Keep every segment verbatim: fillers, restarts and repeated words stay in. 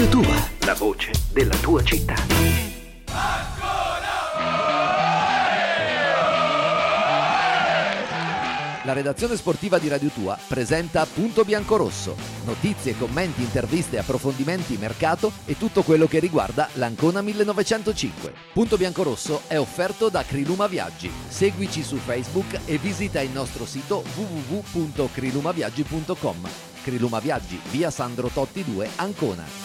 Tua, la voce della tua città. La redazione sportiva di Radio Tua presenta Punto Biancorosso. Notizie, commenti, interviste, approfondimenti, mercato e tutto quello che riguarda l'Ancona millenovecentocinque. Punto Biancorosso è offerto da Criluma Viaggi. Seguici su Facebook e visita il nostro sito w w w punto crilumaviaggi punto com. Criluma Viaggi, via Sandro Totti due, Ancona.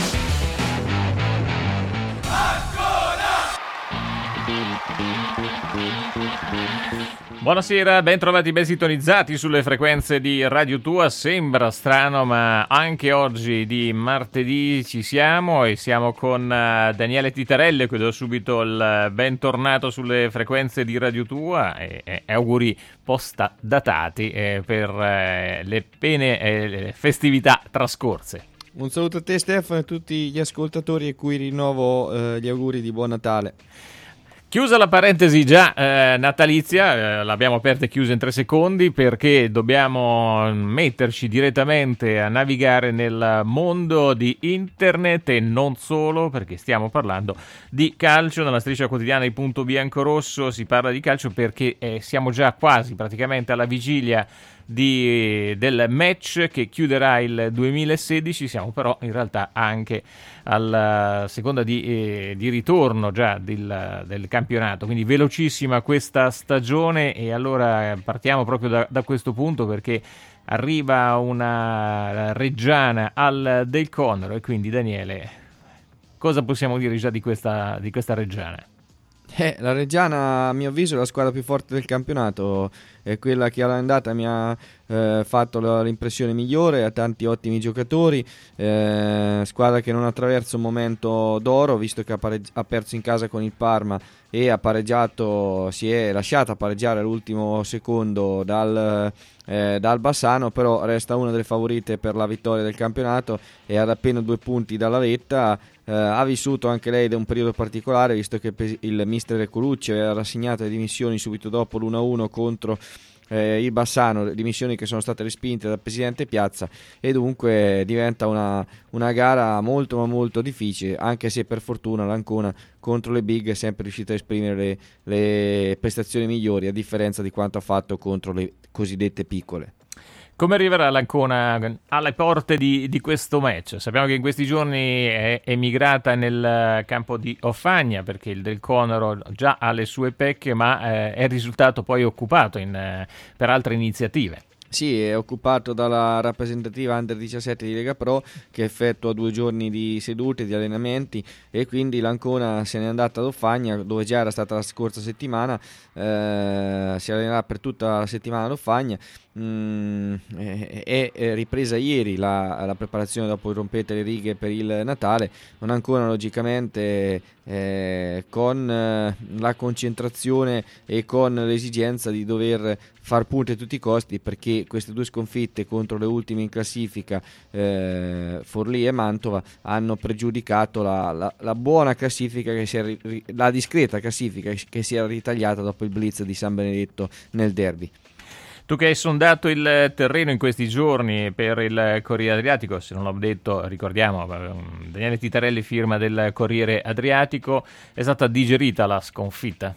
Buonasera, ben trovati, ben sintonizzati sulle frequenze di Radio Tua. Sembra strano, ma anche oggi di martedì ci siamo e siamo con uh, Daniele Titarelli, che do subito il bentornato sulle frequenze di Radio Tua e, e auguri posta datati eh, per eh, le pene e le festività trascorse. Un saluto a te Stefano e a tutti gli ascoltatori a cui rinnovo eh, gli auguri di buon Natale. Chiusa la parentesi già eh, natalizia, eh, l'abbiamo aperta e chiusa in tre secondi perché dobbiamo metterci direttamente a navigare nel mondo di internet e non solo, perché stiamo parlando di calcio. Nella striscia quotidiana di Punto Biancorosso si parla di calcio perché eh, siamo già quasi praticamente alla vigilia Di, del match che chiuderà il duemilasedici. Siamo però in realtà anche alla seconda di, eh, di ritorno già del, del campionato, quindi velocissima questa stagione. E allora partiamo proprio da, da questo punto, perché arriva una Reggiana al Del Conero. E quindi Daniele, cosa possiamo dire già di questa, di questa Reggiana? Eh, la Reggiana, a mio avviso, è la squadra più forte del campionato, è quella che all'andata mi ha eh, fatto la, l'impressione migliore, ha tanti ottimi giocatori, eh, squadra che non attraversa un momento d'oro, visto che ha, pareggi- ha perso in casa con il Parma e ha pareggiato, si è lasciata pareggiare all'ultimo secondo dal, eh, dal Bassano, però resta una delle favorite per la vittoria del campionato e ad appena due punti dalla vetta. Uh, ha vissuto anche lei da un periodo particolare, visto che il mister Colucci aveva rassegnato le dimissioni subito dopo l'uno a uno contro eh, il Bassano, dimissioni che sono state respinte dal presidente Piazza, e dunque diventa una, una gara molto ma molto difficile, anche se per fortuna l'Ancona contro le big è sempre riuscita a esprimere le, le prestazioni migliori, a differenza di quanto ha fatto contro le cosiddette piccole. Come arriverà l'Ancona alle porte di, di questo match? Sappiamo che in questi giorni è emigrata nel campo di Offagna, perché il Del Conero già ha le sue pecche, ma eh, è risultato poi occupato in, eh, per altre iniziative. Sì, è occupato dalla rappresentativa Under diciassette di Lega Pro, che effettua due giorni di sedute, di allenamenti, e quindi l'Ancona se n'è andata ad Offagna, dove già era stata la scorsa settimana, eh, si allenerà per tutta la settimana ad Offagna. Mm, è, è ripresa ieri la, la preparazione dopo il rompete le righe per il Natale, non ancora logicamente eh, con eh, la concentrazione e con l'esigenza di dover far punti a tutti i costi, perché queste due sconfitte contro le ultime in classifica, eh, Forlì e Mantova, hanno pregiudicato la, la, la buona classifica che si è, la discreta classifica che si era ritagliata dopo il blitz di San Benedetto nel derby. Tu che hai sondato il terreno in questi giorni per il Corriere Adriatico, se non l'ho detto ricordiamo, Daniele Titarelli, firma del Corriere Adriatico, è stata digerita la sconfitta?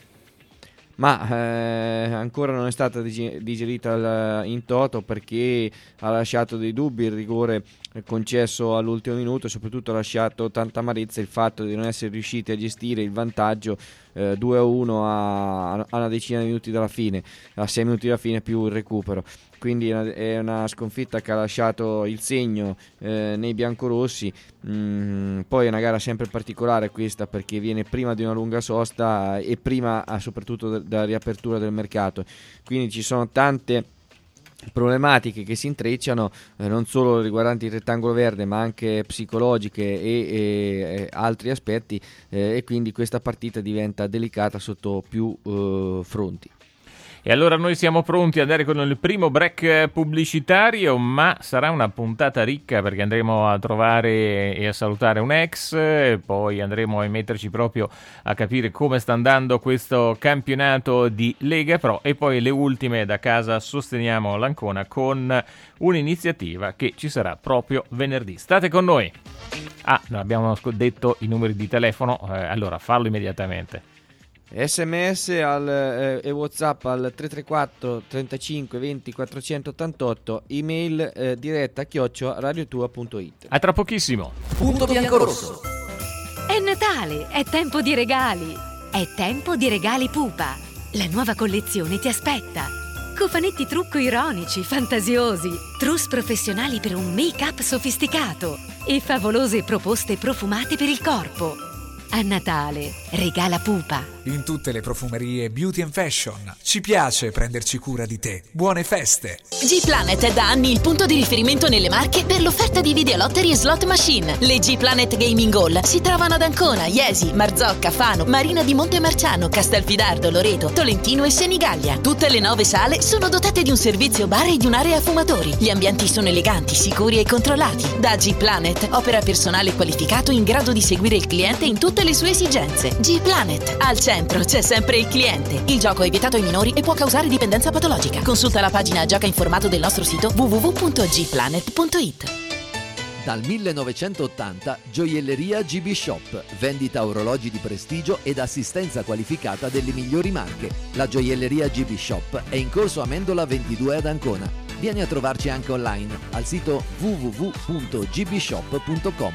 Ma eh, ancora non è stata digerita in toto, perché ha lasciato dei dubbi il rigore concesso all'ultimo minuto, e soprattutto ha lasciato tanta amarezza il fatto di non essere riusciti a gestire il vantaggio eh, due a uno a, a una decina di minuti dalla fine, a sei minuti dalla fine più il recupero. Quindi è una sconfitta che ha lasciato il segno eh, nei biancorossi. Mm, poi è una gara sempre particolare questa, perché viene prima di una lunga sosta e prima soprattutto della riapertura del mercato, quindi ci sono tante problematiche che si intrecciano, eh, non solo riguardanti il rettangolo verde, ma anche psicologiche e, e, e altri aspetti, eh, e quindi questa partita diventa delicata sotto più eh, fronti. E allora noi siamo pronti ad andare con il primo break pubblicitario, ma sarà una puntata ricca perché andremo a trovare e a salutare un ex, e poi andremo a metterci proprio a capire come sta andando questo campionato di Lega Pro, e poi le ultime da casa Sosteniamo l'Ancona con un'iniziativa che ci sarà proprio venerdì. State con noi. Ah, non abbiamo detto i numeri di telefono, eh, allora fallo immediatamente. Sms al, eh, e WhatsApp al tre tre quattro trentacinque venti quattrocentottantotto, email eh, diretta chiocciola radiotua punto it. A tra pochissimo. Punto biancorosso. È Natale, è tempo di regali. È tempo di regali Pupa. La nuova collezione ti aspetta. Cofanetti trucco ironici, fantasiosi, trousse professionali per un make-up sofisticato e favolose proposte profumate per il corpo. A Natale regala Pupa. In tutte le profumerie Beauty and Fashion. Ci piace prenderci cura di te. Buone feste! G-Planet è da anni il punto di riferimento nelle Marche per l'offerta di videolottery e slot machine. Le G-Planet Gaming Hall si trovano ad Ancona, Iesi, Marzocca, Fano, Marina di Montemarciano, Castelfidardo, Loreto, Tolentino e Senigallia. Tutte le nove sale sono dotate di un servizio bar e di un'area fumatori. Gli ambienti sono eleganti, sicuri e controllati. Da G-Planet opera personale qualificato in grado di seguire il cliente in tutte le sue esigenze. G-Planet, al centro c'è sempre il cliente. Il gioco è vietato ai minori e può causare dipendenza patologica. Consulta la pagina Gioca informato del nostro sito w w w punto g planet punto it. Dal millenovecentottanta Gioielleria G B Shop, vendita orologi di prestigio ed assistenza qualificata delle migliori marche. La Gioielleria G B Shop è in corso Amendola ventidue ad Ancona. Vieni a trovarci anche online al sito w w w punto g b shop punto com.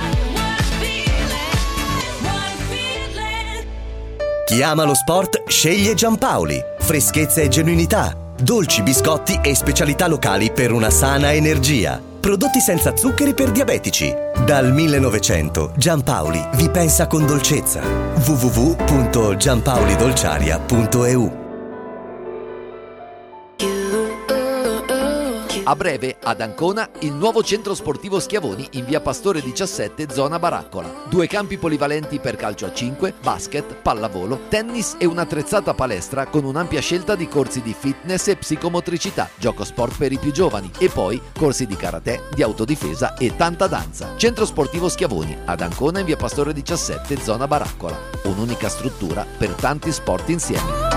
Chi ama lo sport sceglie Giampaoli. Freschezza e genuinità, dolci, biscotti e specialità locali per una sana energia. Prodotti senza zuccheri per diabetici. Dal millenovecento Giampaoli vi pensa con dolcezza. w w w punto giampaolidolciaria punto e u. A breve, ad Ancona, il nuovo centro sportivo Schiavoni in via Pastore diciassette, zona Baraccola. Due campi polivalenti per calcio a cinque, basket, pallavolo, tennis e un'attrezzata palestra con un'ampia scelta di corsi di fitness e psicomotricità, gioco sport per i più giovani e poi corsi di karate, di autodifesa e tanta danza. Centro sportivo Schiavoni, ad Ancona in via Pastore diciassette, zona Baraccola. Un'unica struttura per tanti sport insieme.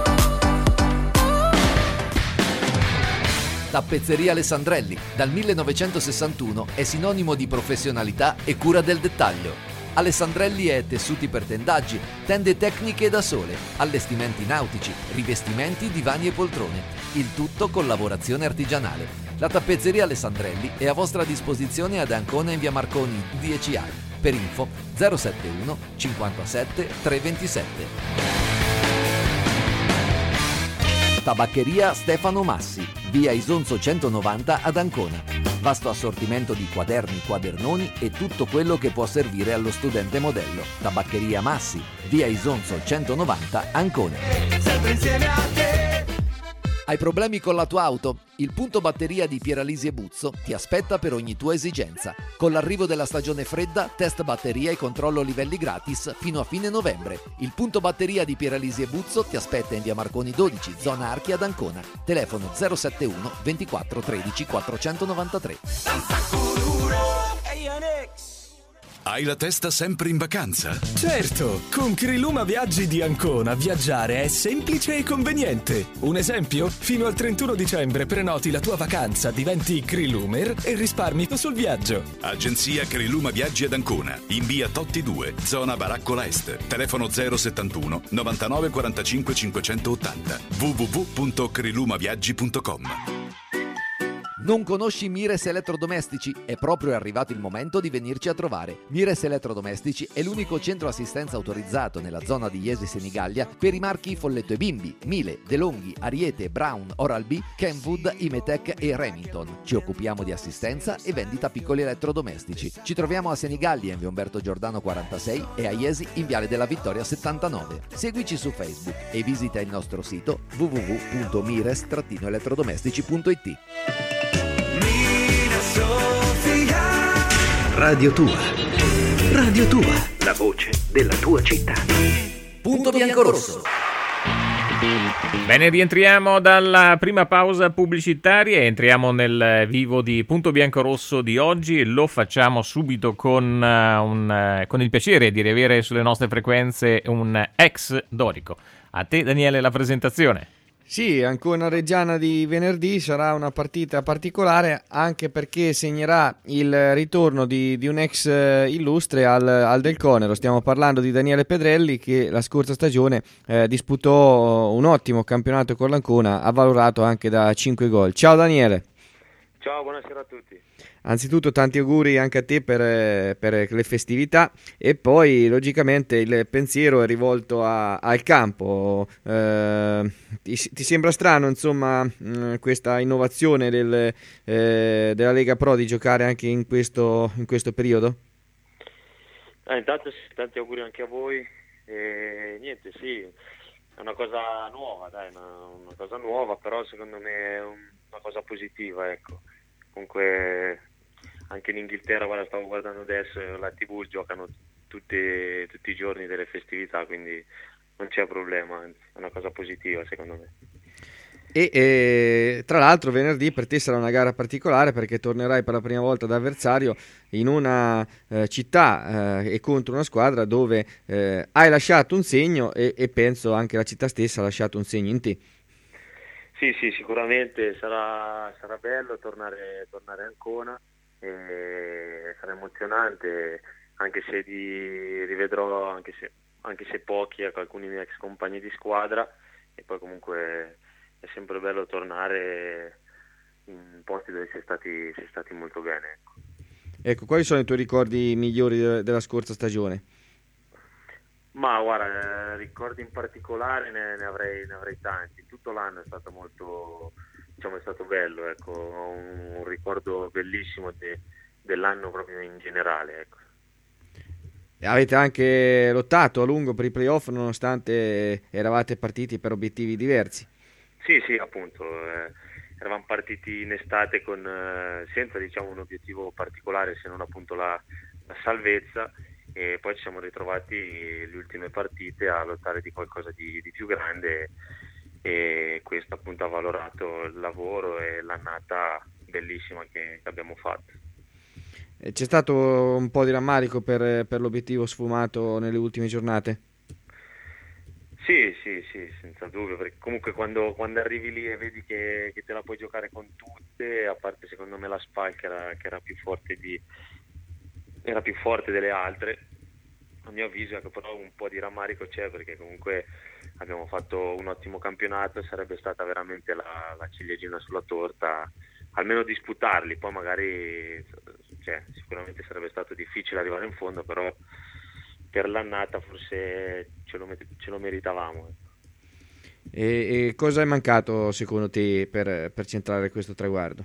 Tappezzeria Alessandrelli, dal millenovecentosessantuno è sinonimo di professionalità e cura del dettaglio. Alessandrelli è tessuti per tendaggi, tende tecniche da sole, allestimenti nautici, rivestimenti, divani e poltrone. Il tutto con lavorazione artigianale. La tappezzeria Alessandrelli è a vostra disposizione ad Ancona in via Marconi dieci A. Per info zero sette uno cinquantasette trecentoventisette. Tabaccheria Stefano Massi, via Isonzo centonovanta ad Ancona. Vasto assortimento di quaderni, quadernoni e tutto quello che può servire allo studente modello. Tabaccheria Massi, via Isonzo centonovanta, Ancona. Sempre insieme a te. Hai problemi con la tua auto? Il punto batteria di Pieralisi e Buzzo ti aspetta per ogni tua esigenza. Con l'arrivo della stagione fredda, test batteria e controllo livelli gratis fino a fine novembre. Il punto batteria di Pieralisi e Buzzo ti aspetta in via Marconi dodici, zona Archi ad Ancona. Telefono zero sette uno ventiquattro tredici quattrocentonovantatré. Hai la testa sempre in vacanza? Certo, con Criluma Viaggi di Ancona viaggiare è semplice e conveniente. Un esempio? Fino al trentuno dicembre prenoti la tua vacanza, diventi Crilumer e risparmi sul viaggio. Agenzia Criluma Viaggi ad Ancona, in via Totti due, zona Baraccola Est. Telefono zero settantuno novantanove quarantacinque cinquecentottanta. w w w punto crilumaviaggi punto com. Non conosci Mires Elettrodomestici? È proprio arrivato il momento di venirci a trovare. Mires Elettrodomestici è l'unico centro assistenza autorizzato nella zona di Iesi Senigallia per i marchi Folletto e Bimbi, Miele, DeLonghi, Ariete, Brown, Oral-B, Kenwood, Imetec e Remington. Ci occupiamo di assistenza e vendita piccoli elettrodomestici. Ci troviamo a Senigallia in via Umberto Giordano quarantasei e a Iesi in viale della Vittoria settantanove. Seguici su Facebook e visita il nostro sito w w w punto mires elettrodomestici punto it. Radio Tua. Radio Tua. La voce della tua città. Punto biancorosso. Bene, rientriamo dalla prima pausa pubblicitaria e entriamo nel vivo di Punto Biancorosso di oggi e lo facciamo subito con, uh, un, uh, con il piacere di riavere sulle nostre frequenze un ex dorico. A te, Daniele, la presentazione. Sì, Ancona Reggiana di venerdì sarà una partita particolare anche perché segnerà il ritorno di, di un ex illustre al, al Del Conero. Stiamo parlando di Daniele Pedrelli che la scorsa stagione eh, disputò un ottimo campionato con l'Ancona, avvalorato anche da cinque gol. Ciao Daniele. Ciao, buonasera a tutti. Anzitutto tanti auguri anche a te per, per le festività e poi logicamente il pensiero è rivolto a, al campo. Eh, ti, ti sembra strano insomma mh, questa innovazione del, eh, della Lega Pro di giocare anche in questo, in questo periodo? Eh, intanto tanti auguri anche a voi e niente, sì, è una cosa nuova, dai, una, una cosa nuova, però secondo me è un, una cosa positiva, ecco. Comunque anche in Inghilterra, guarda, stavo guardando adesso, la tivù giocano tutti, tutti i giorni delle festività, quindi non c'è problema, anzi, è una cosa positiva secondo me. E eh, tra l'altro venerdì per te sarà una gara particolare perché tornerai per la prima volta da avversario in una eh, città eh, e contro una squadra dove eh, hai lasciato un segno e, e penso anche la città stessa ha lasciato un segno in te. Sì, sì, sicuramente sarà, sarà bello tornare, tornare a Ancona, e sarà emozionante, anche se di, rivedrò, anche se, anche se pochi, ecco, alcuni miei ex compagni di squadra, e poi comunque è sempre bello tornare in posti dove si è stati, si è stati molto bene. Ecco. Ecco, quali sono i tuoi ricordi migliori de- della scorsa stagione? Ma guarda, eh, ricordi in particolare ne, ne, avrei, ne avrei tanti. Tutto l'anno è stato molto, diciamo, è stato bello, ecco. Ho un, un ricordo bellissimo de, dell'anno proprio in generale, ecco. Avete anche lottato a lungo per i playoff nonostante eravate partiti per obiettivi diversi. Sì, sì, appunto. Eh, eravamo partiti in estate con, eh, senza diciamo un obiettivo particolare se non appunto la, la salvezza. E poi ci siamo ritrovati le ultime partite a lottare di qualcosa di, di più grande e questo appunto ha valorato il lavoro e l'annata bellissima che, che abbiamo fatto. C'è stato un po' di rammarico per, per l'obiettivo sfumato nelle ultime giornate? Sì, sì, sì, senza dubbio, perché comunque quando, quando arrivi lì e vedi che, che te la puoi giocare con tutte, a parte secondo me la Spal che era, che era più forte di era più forte delle altre, a mio avviso, ecco, però un po' di rammarico c'è perché comunque abbiamo fatto un ottimo campionato, sarebbe stata veramente la, la ciliegina sulla torta, almeno disputarli, poi magari cioè, sicuramente sarebbe stato difficile arrivare in fondo, però per l'annata forse ce lo, ce lo meritavamo. E, e cosa è mancato secondo te per, per centrare questo traguardo?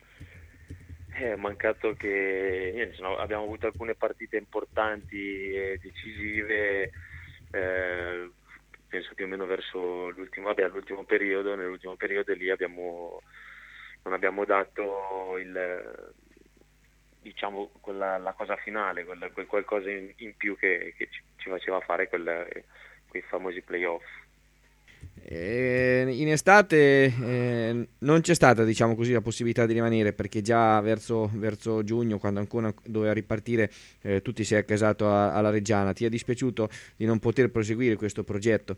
È mancato che niente, no, abbiamo avuto alcune partite importanti e decisive, eh, penso più o meno verso l'ultimo, vabbè, l'ultimo periodo, nell'ultimo periodo lì abbiamo, non abbiamo dato il, diciamo, quella, la cosa finale, quel, quel qualcosa in, in più che, che ci, ci faceva fare quel, quei famosi playoff. Eh, in estate eh, non c'è stata, diciamo così, la possibilità di rimanere perché già verso, verso giugno, quando ancora doveva ripartire, eh, tu ti sei accasato a, alla Reggiana. Ti è dispiaciuto di non poter proseguire questo progetto?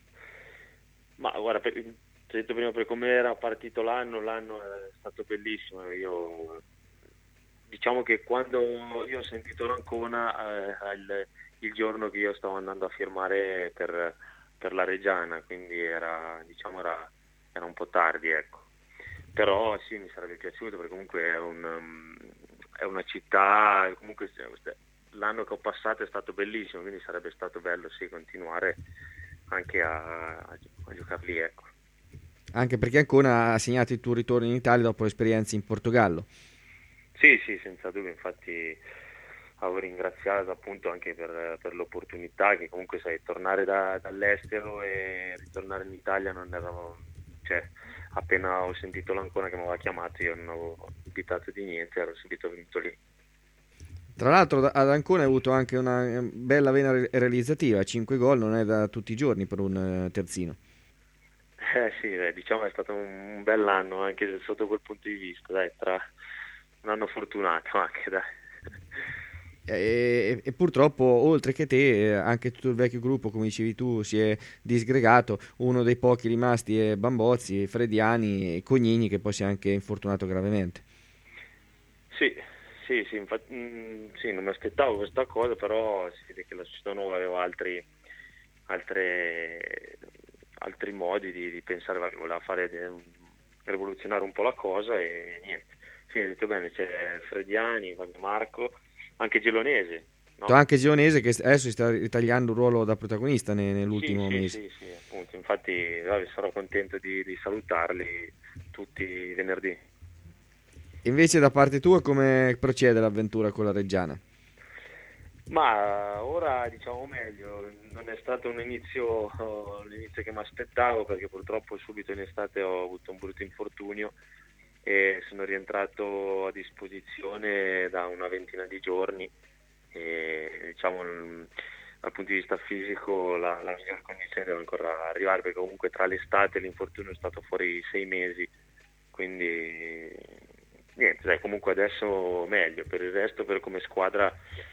Ma guarda, per, ti ho detto prima, per come era partito l'anno, l'anno è stato bellissimo. Io diciamo che quando io ho sentito l'Ancona, eh, il, il giorno che io stavo andando a firmare per per la Reggiana, quindi era, diciamo, era, era un po' tardi, ecco. Però sì, mi sarebbe piaciuto perché comunque è, un, um, è una città, comunque l'anno che ho passato è stato bellissimo, quindi sarebbe stato bello sì continuare anche a, a, a giocare lì, ecco. Anche perché Ancona ha segnato il tuo ritorno in Italia dopo l'esperienza in Portogallo. Sì, sì, senza dubbio, infatti avevo ringraziato appunto anche per, per l'opportunità, che comunque sai, tornare da, dall'estero e ritornare in Italia non ero, cioè appena ho sentito l'Ancona che mi aveva chiamato io non avevo dubitato di niente, ero subito venuto lì. Tra l'altro ad Ancona hai avuto anche una bella vena realizzativa, cinque gol non è da tutti i giorni per un terzino. Eh sì, dai, diciamo è stato un, un bell'anno anche sotto quel punto di vista, dai, tra un anno fortunato anche, dai. E, e purtroppo oltre che te anche tutto il vecchio gruppo, come dicevi tu, si è disgregato. Uno dei pochi rimasti è Bambozzi, Frediani e Cognini, che poi si è anche infortunato gravemente. Sì, sì, sì, infatti, mh, sì, non mi aspettavo questa cosa, però si vede che la società nuova aveva altri altre altri modi di, di pensare, voleva fare de, rivoluzionare un po' la cosa e niente. Sì, hai detto bene, c'è Frediani, Marco, anche Gelonese, no? Anche Gelonese che adesso si sta ritagliando un ruolo da protagonista nell'ultimo sì, sì, mese. Sì, sì, appunto, infatti vabbè, sarò contento di, di salutarli tutti i venerdì. Invece da parte tua come procede l'avventura con la Reggiana? Ma ora diciamo meglio, non è stato un inizio, l'inizio che mi aspettavo, perché purtroppo subito in estate ho avuto un brutto infortunio e sono rientrato a disposizione da una ventina di giorni e diciamo dal punto di vista fisico la, la miglior condizione deve ancora arrivare, perché comunque tra l'estate e l'infortunio è stato fuori sei mesi, quindi niente, dai, comunque adesso meglio. Per il resto, per come squadra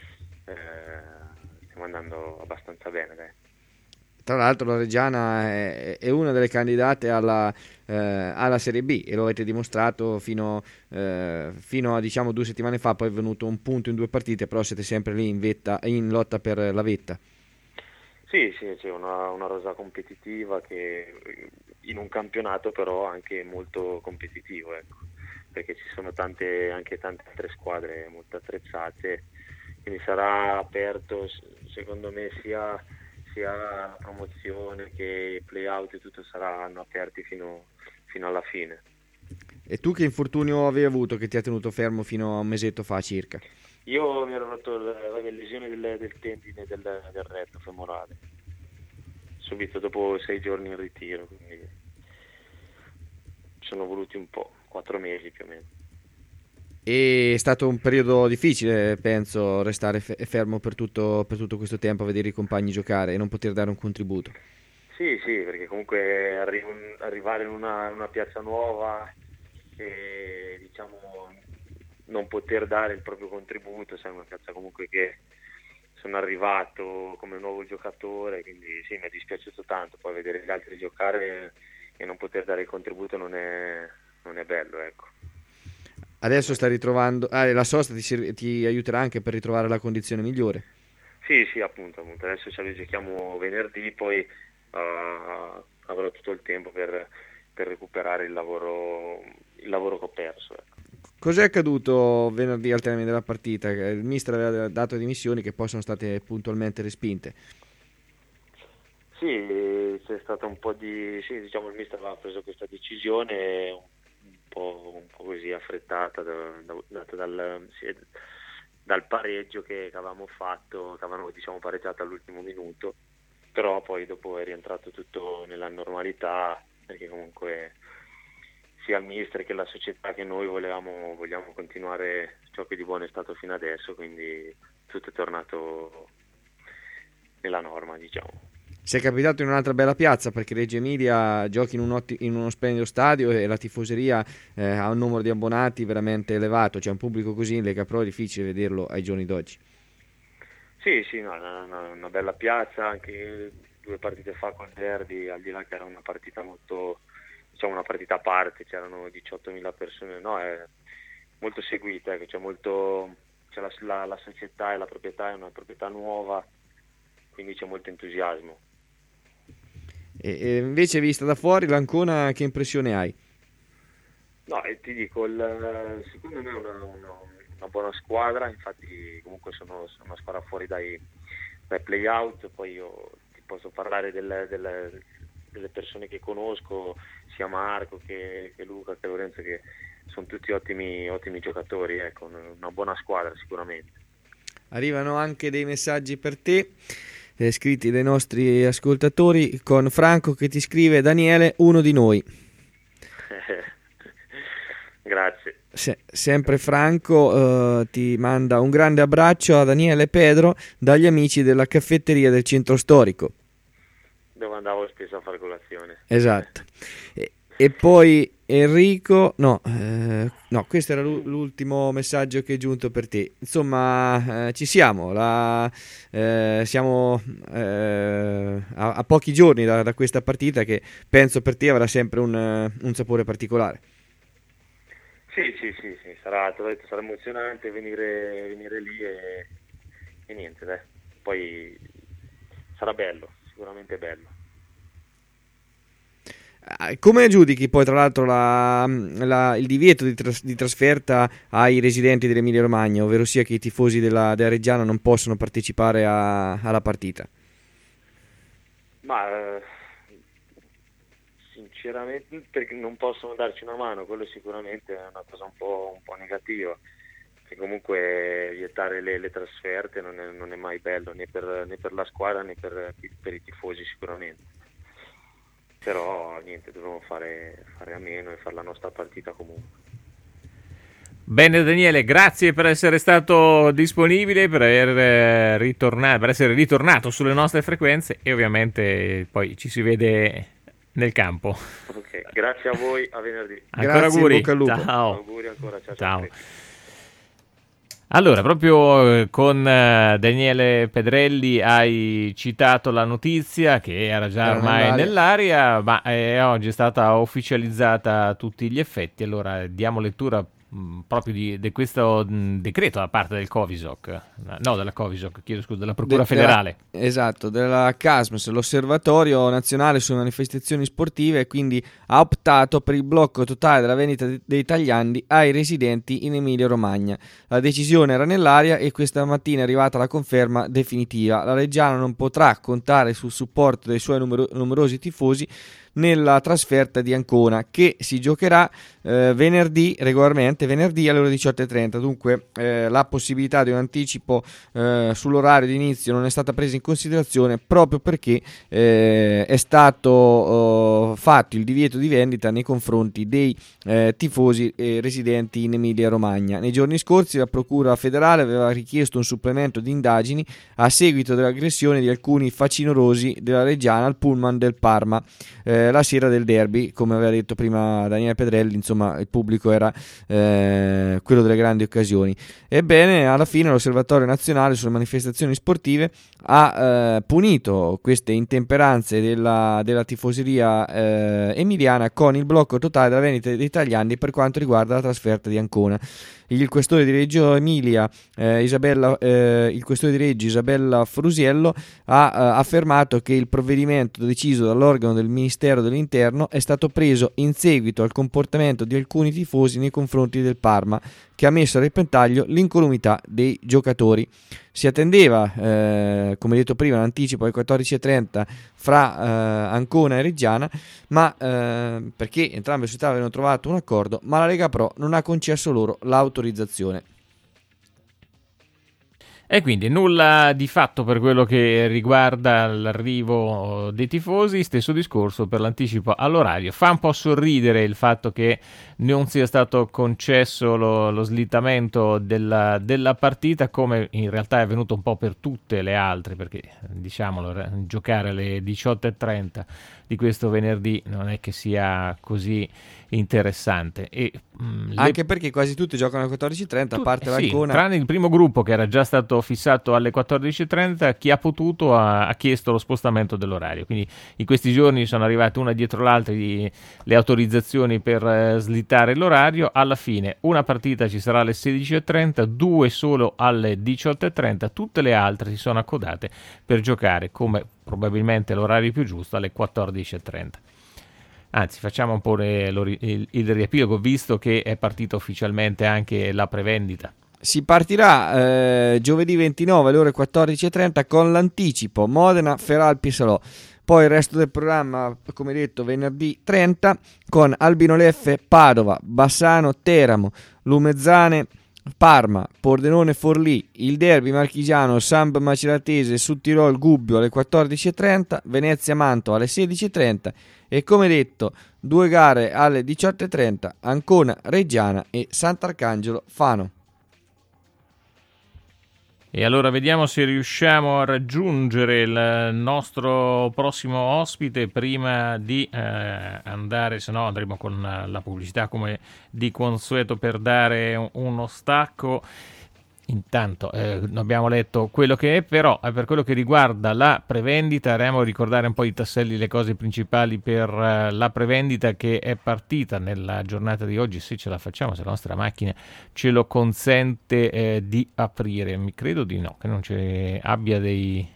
eh, stiamo andando abbastanza bene, dai. Tra l'altro la Reggiana è, è una delle candidate alla, eh, alla Serie B e lo avete dimostrato fino, eh, fino a diciamo due settimane fa. Poi è venuto un punto in due partite, però siete sempre lì in, vetta, in lotta per la vetta. Sì, sì, c'è una, una rosa competitiva che in un campionato però anche molto competitivo, ecco, perché ci sono tante, anche tante altre squadre molto attrezzate, quindi sarà aperto secondo me sia sia la promozione che i play-out e tutto saranno aperti fino, fino alla fine. E tu che infortunio avevi avuto che ti ha tenuto fermo fino a un mesetto fa circa? Io mi ero rotto la, la lesione del, del tendine del, del retto femorale subito dopo sei giorni in ritiro, quindi sono voluti un po', quattro mesi più o meno. E è stato un periodo difficile, penso, restare fermo per tutto, per tutto questo tempo, a vedere i compagni giocare e non poter dare un contributo. Sì, sì, perché comunque arri- arrivare in una, una piazza nuova e diciamo non poter dare il proprio contributo, sai, una piazza comunque che sono arrivato come nuovo giocatore, quindi sì, mi è dispiaciuto tanto, poi vedere gli altri giocare e non poter dare il contributo non è, non è bello, ecco. Adesso sta ritrovando, ah, la sosta ti, ti aiuterà anche per ritrovare la condizione migliore? Sì, sì, appunto, appunto. Adesso ce li giochiamo venerdì, poi uh, avrò tutto il tempo per, per recuperare il lavoro, il lavoro che ho perso. Ecco. Cos'è accaduto venerdì al termine della partita? Il mister aveva dato dimissioni che poi sono state puntualmente respinte. Sì, c'è stato un po' di... Sì, diciamo il mister aveva preso questa decisione un po', un po' così affrettata, data da, dal, sì, dal pareggio che, che avevamo fatto, che avevamo diciamo pareggiato all'ultimo minuto, però poi dopo è rientrato tutto nella normalità, perché comunque sia il mister che la società che noi volevamo vogliamo continuare ciò che di buono è stato fino adesso, quindi tutto è tornato nella norma, diciamo. Sei capitato in un'altra bella piazza, perché Reggio Emilia giochi in, un otti- in uno splendido stadio e la tifoseria eh, ha un numero di abbonati veramente elevato, c'è un pubblico così in Lega Pro, è difficile vederlo ai giorni d'oggi. Sì, sì, no, una, una, una bella piazza, anche due partite fa con Derby, al di là che era una partita molto, diciamo una partita a parte, c'erano diciottomila persone, no, è molto seguita, ecco, c'è molto, c'è la, la, la società e la proprietà è una proprietà nuova, quindi c'è molto entusiasmo. E, e invece vista da fuori l'Ancona, che impressione hai? No, e ti dico, il, secondo me è una, una, una buona squadra, infatti comunque sono, sono una squadra fuori dai, dai play-out, poi io ti posso parlare delle, delle, delle persone che conosco, sia Marco che, che Luca che Lorenzo, che sono tutti ottimi, ottimi giocatori, ecco, una buona squadra sicuramente. Arrivano anche dei messaggi per te, eh, scritti dai nostri ascoltatori, con Franco che ti scrive: Daniele, uno di noi. Grazie. Se, sempre Franco eh, ti manda un grande abbraccio a Daniele e Pedro dagli amici della caffetteria del centro storico. dove andavo spesso a fare colazione. Esatto. E, e poi Enrico, no, eh, no, questo era l'ultimo messaggio che è giunto per te. Insomma, eh, ci siamo, la, eh, siamo eh, a, a pochi giorni da, da questa partita che penso per te avrà sempre un, un sapore particolare. Sì, sì, sì, sì, sarà, te l'ho detto, sarà emozionante venire, venire lì e, e niente, dai. Poi sarà bello, sicuramente bello. Come giudichi poi tra l'altro la, la, il divieto di, tras, di trasferta ai residenti dell'Emilia Romagna, ovvero sia che i tifosi della, della Reggiana non possono partecipare a, alla partita? Ma eh, sinceramente perché non possono darci una mano, quello sicuramente è una cosa un po', un po' negativa, che comunque vietare le, le trasferte non è, non è mai bello né per, né per la squadra né per, per i tifosi sicuramente. Però niente, dobbiamo fare, fare a meno e fare la nostra partita comunque. Bene Daniele, grazie per essere stato disponibile, per, aver ritornato, per essere ritornato sulle nostre frequenze e ovviamente poi ci si vede nel campo. Ok, grazie a voi, a venerdì. Ancora grazie, auguri. Bocca al lupo. Ciao. Auguri ancora, ciao. Ciao. ciao. Allora, proprio con Daniele Pedrelli hai citato la notizia che era già Era ormai nell'aria. nell'aria, ma eh, oggi è stata ufficializzata a tutti gli effetti. Allora diamo lettura mh, proprio di, di questo mh, decreto da parte del Covisoc, no della Covisoc, chiedo scusa, della Procura De- Federale. Della, esatto, della C A S M S, l'Osservatorio Nazionale sulle Manifestazioni Sportive, e quindi ha optato per il blocco totale della vendita dei tagliandi ai residenti in Emilia Romagna. La decisione era nell'aria e questa mattina è arrivata la conferma definitiva. La Reggiana non potrà contare sul supporto dei suoi numero- numerosi tifosi nella trasferta di Ancona, che si giocherà eh, venerdì, regolarmente venerdì alle ore diciotto e trenta. Dunque eh, la possibilità di un anticipo eh, sull'orario di inizio non è stata presa in considerazione proprio perché eh, è stato eh, fatto il divieto di vendita nei confronti dei eh, tifosi eh, residenti in Emilia Romagna. Nei giorni scorsi la Procura Federale aveva richiesto un supplemento di indagini a seguito dell'aggressione di alcuni facinorosi della Reggiana al pullman del Parma eh, la sera del derby. Come aveva detto prima Daniele Pedrelli, insomma il pubblico era eh, quello delle grandi occasioni. Ebbene, alla fine l'Osservatorio Nazionale sulle Manifestazioni Sportive ha eh, punito queste intemperanze della, della tifoseria eh, emiliana con il blocco totale della vendita dei tagliandi per quanto riguarda la trasferta di Ancona. Il questore di Reggio Emilia, eh, Isabella, eh, il questore di Reggio Isabella Frusiello ha eh, affermato che il provvedimento deciso dall'organo del Ministero dell'Interno è stato preso in seguito al comportamento di alcuni tifosi nei confronti del Parma, che ha messo a repentaglio l'incolumità dei giocatori. Si attendeva, eh, come detto prima, l'anticipo alle quattordici e trenta fra eh, Ancona e Reggiana, ma eh, perché entrambe le società avevano trovato un accordo, ma la Lega Pro non ha concesso loro l'autorizzazione. E quindi nulla di fatto per quello che riguarda l'arrivo dei tifosi, stesso discorso per l'anticipo all'orario. Fa un po' sorridere il fatto che non sia stato concesso lo, lo slittamento della, della partita, come in realtà è avvenuto un po' per tutte le altre, perché diciamolo, giocare alle diciotto e trenta di questo venerdì non è che sia così interessante. E, mh, Anche le... perché quasi tutti giocano alle quattordici e trenta, Tu, a parte eh sì, l'Ancona. tranne il primo gruppo che era già stato fissato alle quattordici e trenta, chi ha potuto ha, ha chiesto lo spostamento dell'orario. Quindi in questi giorni sono arrivate una dietro l'altra di, le autorizzazioni per eh, slittare l'orario. Alla fine una partita ci sarà alle sedici e trenta, due solo alle diciotto e trenta, tutte le altre si sono accodate per giocare, come probabilmente l'orario più giusto, alle quattordici e trenta. Anzi, facciamo un po' le, lo, il, il riepilogo, visto che è partita ufficialmente anche la prevendita. Si partirà eh, giovedì ventinove alle ore quattordici e trenta con l'anticipo Modena, Feralpi, Salò. Poi il resto del programma, come detto, venerdì trenta con Albino Leffe, Padova, Bassano, Teramo, Lumezzane, Parma, Pordenone, Forlì, il derby marchigiano, Samb Maceratese, Sud Tirol, Gubbio alle quattordici e trenta, Venezia, Mantova alle sedici e trenta e, come detto, due gare alle diciotto e trenta, Ancona, Reggiana e Sant'Arcangelo, Fano. E allora vediamo se riusciamo a raggiungere il nostro prossimo ospite prima di eh, andare, se no andremo con la pubblicità come di consueto per dare uno stacco. Intanto eh, abbiamo letto quello che è, però eh, per quello che riguarda la prevendita, andremo a ricordare un po' i tasselli, le cose principali per eh, la prevendita che è partita nella giornata di oggi, se ce la facciamo, se la nostra macchina ce lo consente eh, di aprire. Mi credo di no, che non ce abbia dei...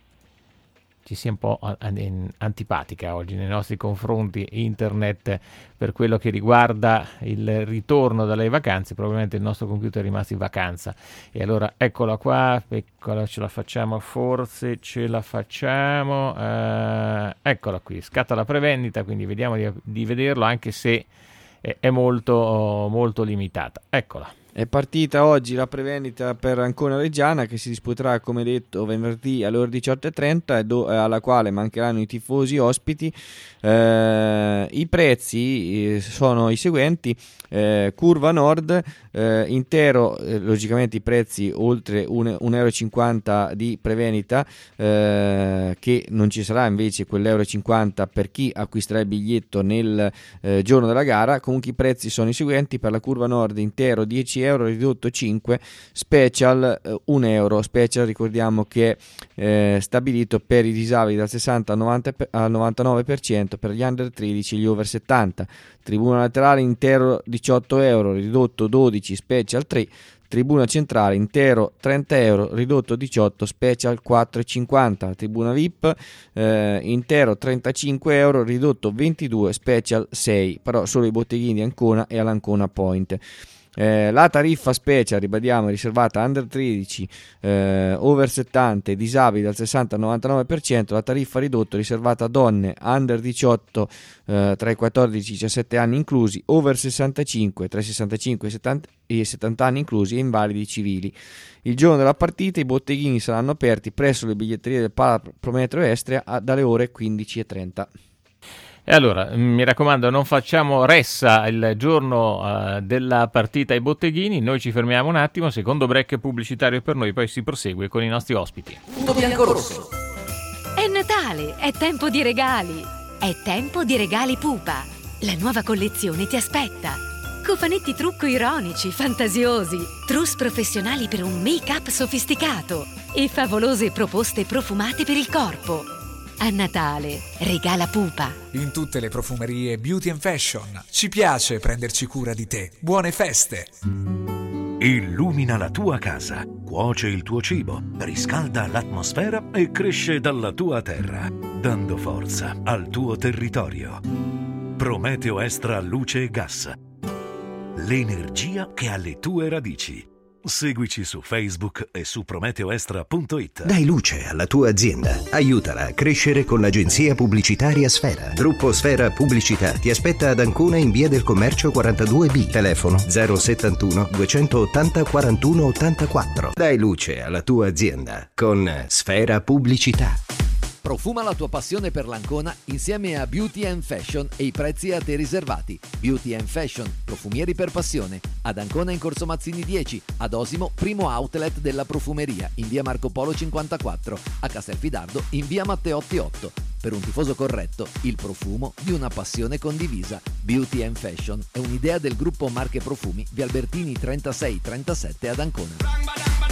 ci sia un po' antipatica oggi nei nostri confronti internet per quello che riguarda il ritorno dalle vacanze. Probabilmente il nostro computer è rimasto in vacanza, e allora eccola qua, eccola, ce la facciamo, forse ce la facciamo, eh, eccola qui, scatta la prevendita, quindi vediamo di, di vederlo, anche se è, è molto, molto limitata. Eccola. È partita oggi la prevendita per Ancona Reggiana, che si disputerà, come detto, venerdì alle ore diciotto e trenta, do- alla quale mancheranno i tifosi ospiti. Eh, I prezzi eh, sono i seguenti: eh, curva nord, eh, intero, eh, logicamente i prezzi oltre un euro e cinquanta di prevendita, eh, che non ci sarà invece quell'euro e cinquanta per chi acquisterà il biglietto nel eh, giorno della gara. Comunque i prezzi sono i seguenti: per la curva nord intero dieci euro, ridotto cinque, special eh, un euro. Special, ricordiamo che è eh, stabilito per i disabili dal sessanta al, novanta, al novantanove per cento, per gli under tredici e gli over settanta. Tribuna laterale intero diciotto euro, ridotto dodici, special tre. Tribuna centrale intero trenta euro, ridotto diciotto, special quattro e cinquanta. Tribuna V I P eh, intero trentacinque euro, ridotto ventidue, special sei, però solo i botteghini di Ancona e all'Ancona Point. Eh, la tariffa special, ribadiamo, è riservata a under tredici, eh, over settanta e disabili dal sessanta al novantanove per cento. La tariffa ridotta è riservata a donne under diciotto, eh, tra i quattordici e i diciassette anni inclusi, over sessantacinque, tra i sessantacinque e i settanta anni inclusi, e invalidi civili. Il giorno della partita i botteghini saranno aperti presso le biglietterie del Pala Prometeo Estria a, dalle ore quindici e trenta. E allora, mi raccomando, non facciamo ressa il giorno uh, della partita ai botteghini, noi ci fermiamo un attimo, secondo break pubblicitario per noi, poi si prosegue con i nostri ospiti. Punto bianco-rosso. È Natale, è tempo di regali, è tempo di regali Pupa. La nuova collezione ti aspetta. Cofanetti trucco ironici, fantasiosi, trousse professionali per un make-up sofisticato e favolose proposte profumate per il corpo. A Natale regala Pupa. In tutte le profumerie Beauty and Fashion ci piace prenderci cura di te. Buone feste! Illumina la tua casa, cuoce il tuo cibo, riscalda l'atmosfera e cresce dalla tua terra, dando forza al tuo territorio. Prometeo Extra Luce e Gas. L'energia che ha le tue radici. Seguici su Facebook e su prometeoextra punto it. Dai luce alla tua azienda. Aiutala a crescere con l'agenzia pubblicitaria Sfera. Gruppo Sfera Pubblicità ti aspetta ad Ancona in via del Commercio quarantadue B. Telefono zero settantuno duecentottanta quarantuno ottantaquattro. Dai luce alla tua azienda con Sfera Pubblicità. Profuma la tua passione per l'Ancona insieme a Beauty and Fashion e i prezzi a te riservati. Beauty and Fashion, profumieri per passione. Ad Ancona in Corso Mazzini dieci, ad Osimo primo outlet della profumeria in via Marco Polo cinquantaquattro, a Castelfidardo in via Matteotti otto. Per un tifoso corretto, il profumo di una passione condivisa. Beauty and Fashion è un'idea del gruppo Marche Profumi, via Albertini trentasei trentasette ad Ancona.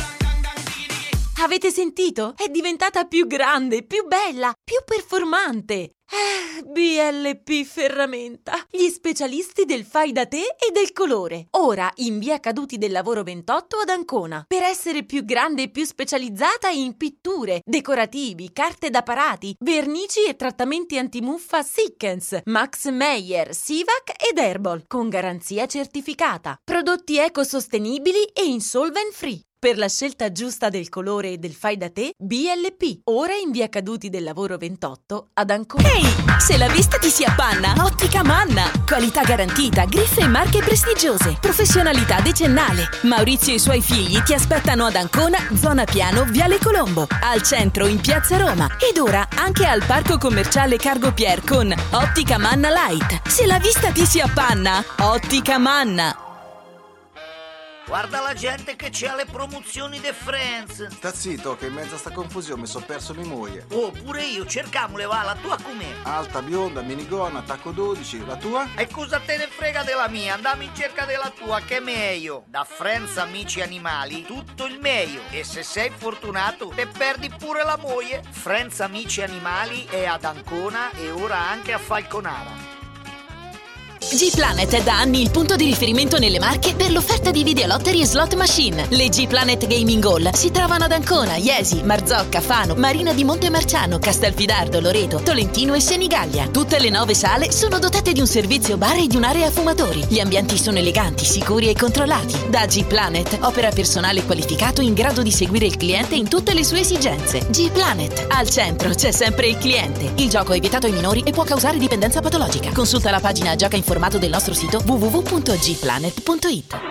Avete sentito? È diventata più grande, più bella, più performante. Eh, B L P Ferramenta, gli specialisti del fai da te e del colore. Ora in via Caduti del Lavoro ventotto ad Ancona. Per essere più grande e più specializzata in pitture, decorativi, carte da parati, vernici e trattamenti antimuffa Sikkens, Max Meyer, Sivac ed Herbal, con garanzia certificata. Prodotti ecosostenibili e insolvent free. Per la scelta giusta del colore e del fai da te, B L P. Ora in via Caduti del Lavoro ventotto ad Ancona. Ehi, se la vista ti si appanna, Ottica Manna. Qualità garantita, griffe e marche prestigiose. Professionalità decennale. Maurizio e i suoi figli ti aspettano ad Ancona, zona Piano, Viale Colombo. Al centro in Piazza Roma. Ed ora anche al Parco Commerciale Cargo Pier con Ottica Manna Light. Se la vista ti si appanna, Ottica Manna. Guarda la gente che c'è alle promozioni de Friends. Sta zitto che in mezzo a sta confusione mi sono perso mia moglie. Oh, pure io, cercamole, va, la tua com'è? Alta, bionda, minigonna, tacco dodici, la tua? E cosa te ne frega della mia? Andiamo in cerca della tua, che è meglio. Da Friends Amici Animali, tutto il meglio. E se sei fortunato, te perdi pure la moglie. Friends Amici Animali è ad Ancona e ora anche a Falconara. G-Planet è da anni il punto di riferimento nelle Marche per l'offerta di videolottery e slot machine. Le G-Planet Gaming Hall si trovano ad Ancona, Iesi, Marzocca, Fano, Marina di Montemarciano, Castelfidardo, Loreto, Tolentino e Senigallia. Tutte le nove sale sono dotate di un servizio bar e di un'area fumatori. Gli ambienti sono eleganti, sicuri e controllati. Da G-Planet opera personale qualificato in grado di seguire il cliente in tutte le sue esigenze. G-Planet, al centro c'è sempre il cliente. Il gioco è vietato ai minori e può causare dipendenza patologica. Consulta la pagina Gioca Informato del nostro sito w w w punto g planet punto i t.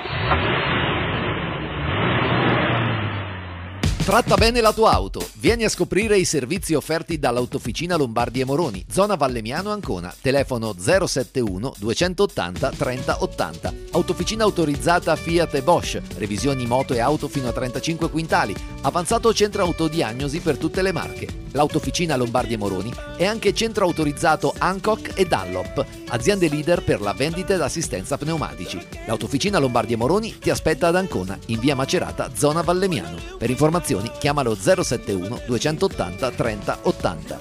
Tratta bene la tua auto. Vieni a scoprire i servizi offerti dall'Autofficina Lombardi e Moroni, zona Vallemiano Ancona. Telefono zero sette uno duecentottanta trenta ottanta. Autofficina autorizzata Fiat e Bosch. Revisioni moto e auto fino a trentacinque quintali. Avanzato centro autodiagnosi per tutte le marche. L'Autofficina Lombardi e Moroni è anche centro autorizzato Hancock e Dunlop, aziende leader per la vendita ed assistenza pneumatici. L'Autofficina Lombardi e Moroni ti aspetta ad Ancona, in via Macerata, zona Vallemiano. Per informazioni chiamalo zero sette uno duecentottanta trenta ottanta.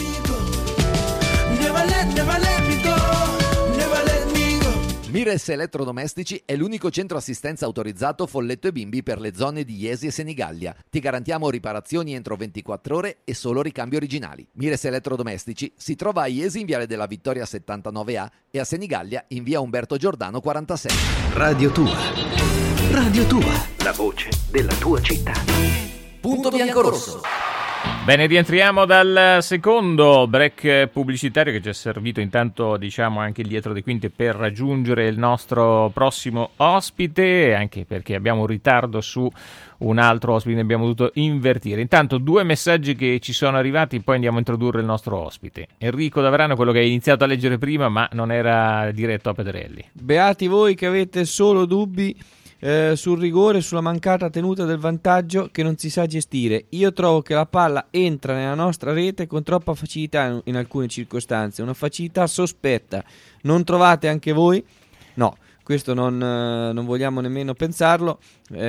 Mires Elettrodomestici è l'unico centro assistenza autorizzato Folletto e Bimbi per le zone di Iesi e Senigallia. Ti garantiamo riparazioni entro ventiquattro ore e solo ricambi originali. Mires Elettrodomestici si trova a Iesi in Viale della Vittoria settantanove A e a Senigallia in via Umberto Giordano quarantasei. Radio Tua. Radio Tua. La voce della tua città. Punto Biancorosso. Bene, rientriamo dal secondo break pubblicitario che ci è servito intanto, diciamo, anche il dietro le quinte per raggiungere il nostro prossimo ospite, anche perché abbiamo un ritardo su un altro ospite, ne abbiamo dovuto invertire. Intanto due messaggi che ci sono arrivati, poi andiamo a introdurre il nostro ospite. Enrico Davrano, quello che hai iniziato a leggere prima ma non era diretto a Pedrelli. Beati voi che avete solo dubbi Eh, sul rigore, sulla mancata tenuta del vantaggio che non si sa gestire. Io trovo che la palla entra nella nostra rete con troppa facilità in, in alcune circostanze, una facilità sospetta. Non trovate anche voi? No, questo non, eh, non vogliamo nemmeno pensarlo.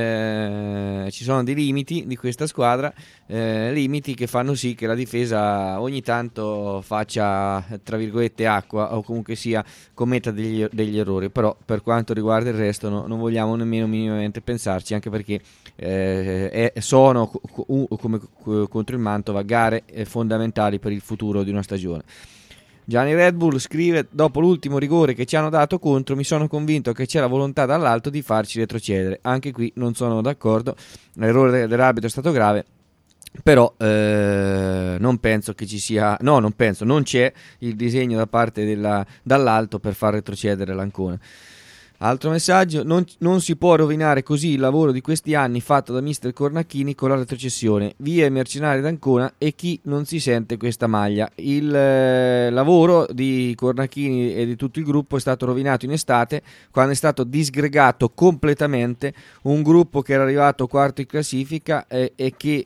Eh, ci sono dei limiti di questa squadra, eh, limiti che fanno sì che la difesa ogni tanto faccia, tra virgolette, acqua, o comunque sia commetta degli, degli errori. Però per quanto riguarda il resto no, non vogliamo nemmeno minimamente pensarci, anche perché eh, è, sono uh, come uh, contro il Mantova gare eh, fondamentali per il futuro di una stagione. Gianni Red Bull scrive: dopo l'ultimo rigore che ci hanno dato contro mi sono convinto che c'è la volontà dall'alto di farci retrocedere. Anche qui non sono d'accordo, l'errore dell'arbitro è stato grave, però eh, non penso che ci sia, no non penso, non c'è il disegno da parte della, dall'alto per far retrocedere l'Ancona. Altro messaggio: non, non si può rovinare così il lavoro di questi anni fatto da mister Cornacchini con la retrocessione. Via i mercenari d'Ancona e chi non si sente questa maglia. Il eh, lavoro di Cornacchini e di tutto il gruppo è stato rovinato in estate, quando è stato disgregato completamente un gruppo che era arrivato quarto in classifica eh, e che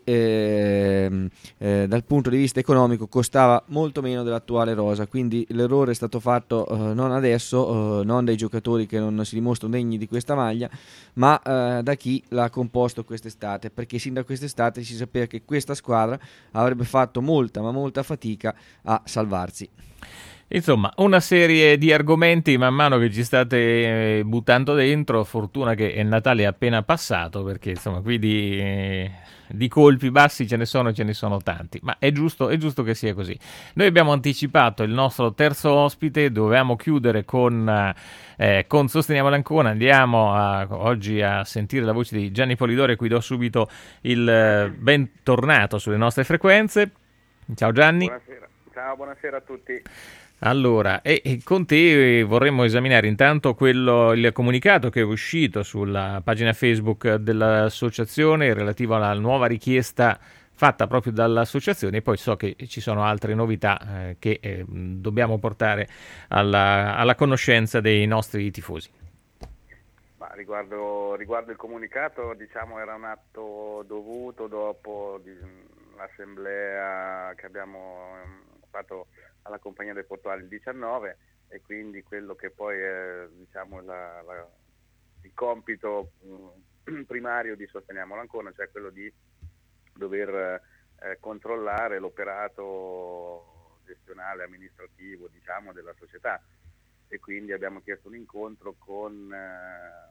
eh, eh, dal punto di vista economico costava molto meno dell'attuale rosa. Quindi l'errore è stato fatto eh, non adesso, eh, non dai giocatori che non si dimostrano degni di questa maglia, ma eh, da chi l'ha composto quest'estate, perché sin da quest'estate si sapeva che questa squadra avrebbe fatto molta ma molta fatica a salvarsi. Insomma, una serie di argomenti man mano che ci state buttando dentro. Fortuna che il Natale è appena passato, perché insomma qui di, di colpi bassi ce ne sono ce ne sono tanti, ma è giusto, è giusto che sia così. Noi abbiamo anticipato il nostro terzo ospite, dovevamo chiudere con, eh, con Sosteniamo l'Ancona. Andiamo a, oggi a sentire la voce di Gianni Polidori, a cui do subito il eh, bentornato sulle nostre frequenze. Ciao Gianni. Buonasera. Ciao, buonasera a tutti. Allora, e, e con te vorremmo esaminare intanto quello, il comunicato che è uscito sulla pagina Facebook dell'associazione relativo alla nuova richiesta fatta proprio dall'associazione, e poi so che ci sono altre novità eh, che eh, dobbiamo portare alla, alla conoscenza dei nostri tifosi. Ma riguardo, riguardo il comunicato, diciamo era un atto dovuto dopo di, l'assemblea che abbiamo fatto alla Compagnia dei Portuali il diciannove, e quindi quello che poi è, diciamo, la, la, il compito mh, primario di Sosteniamo l'Ancona, cioè quello di dover eh, controllare l'operato gestionale, amministrativo, diciamo, della società. E quindi abbiamo chiesto un incontro con eh,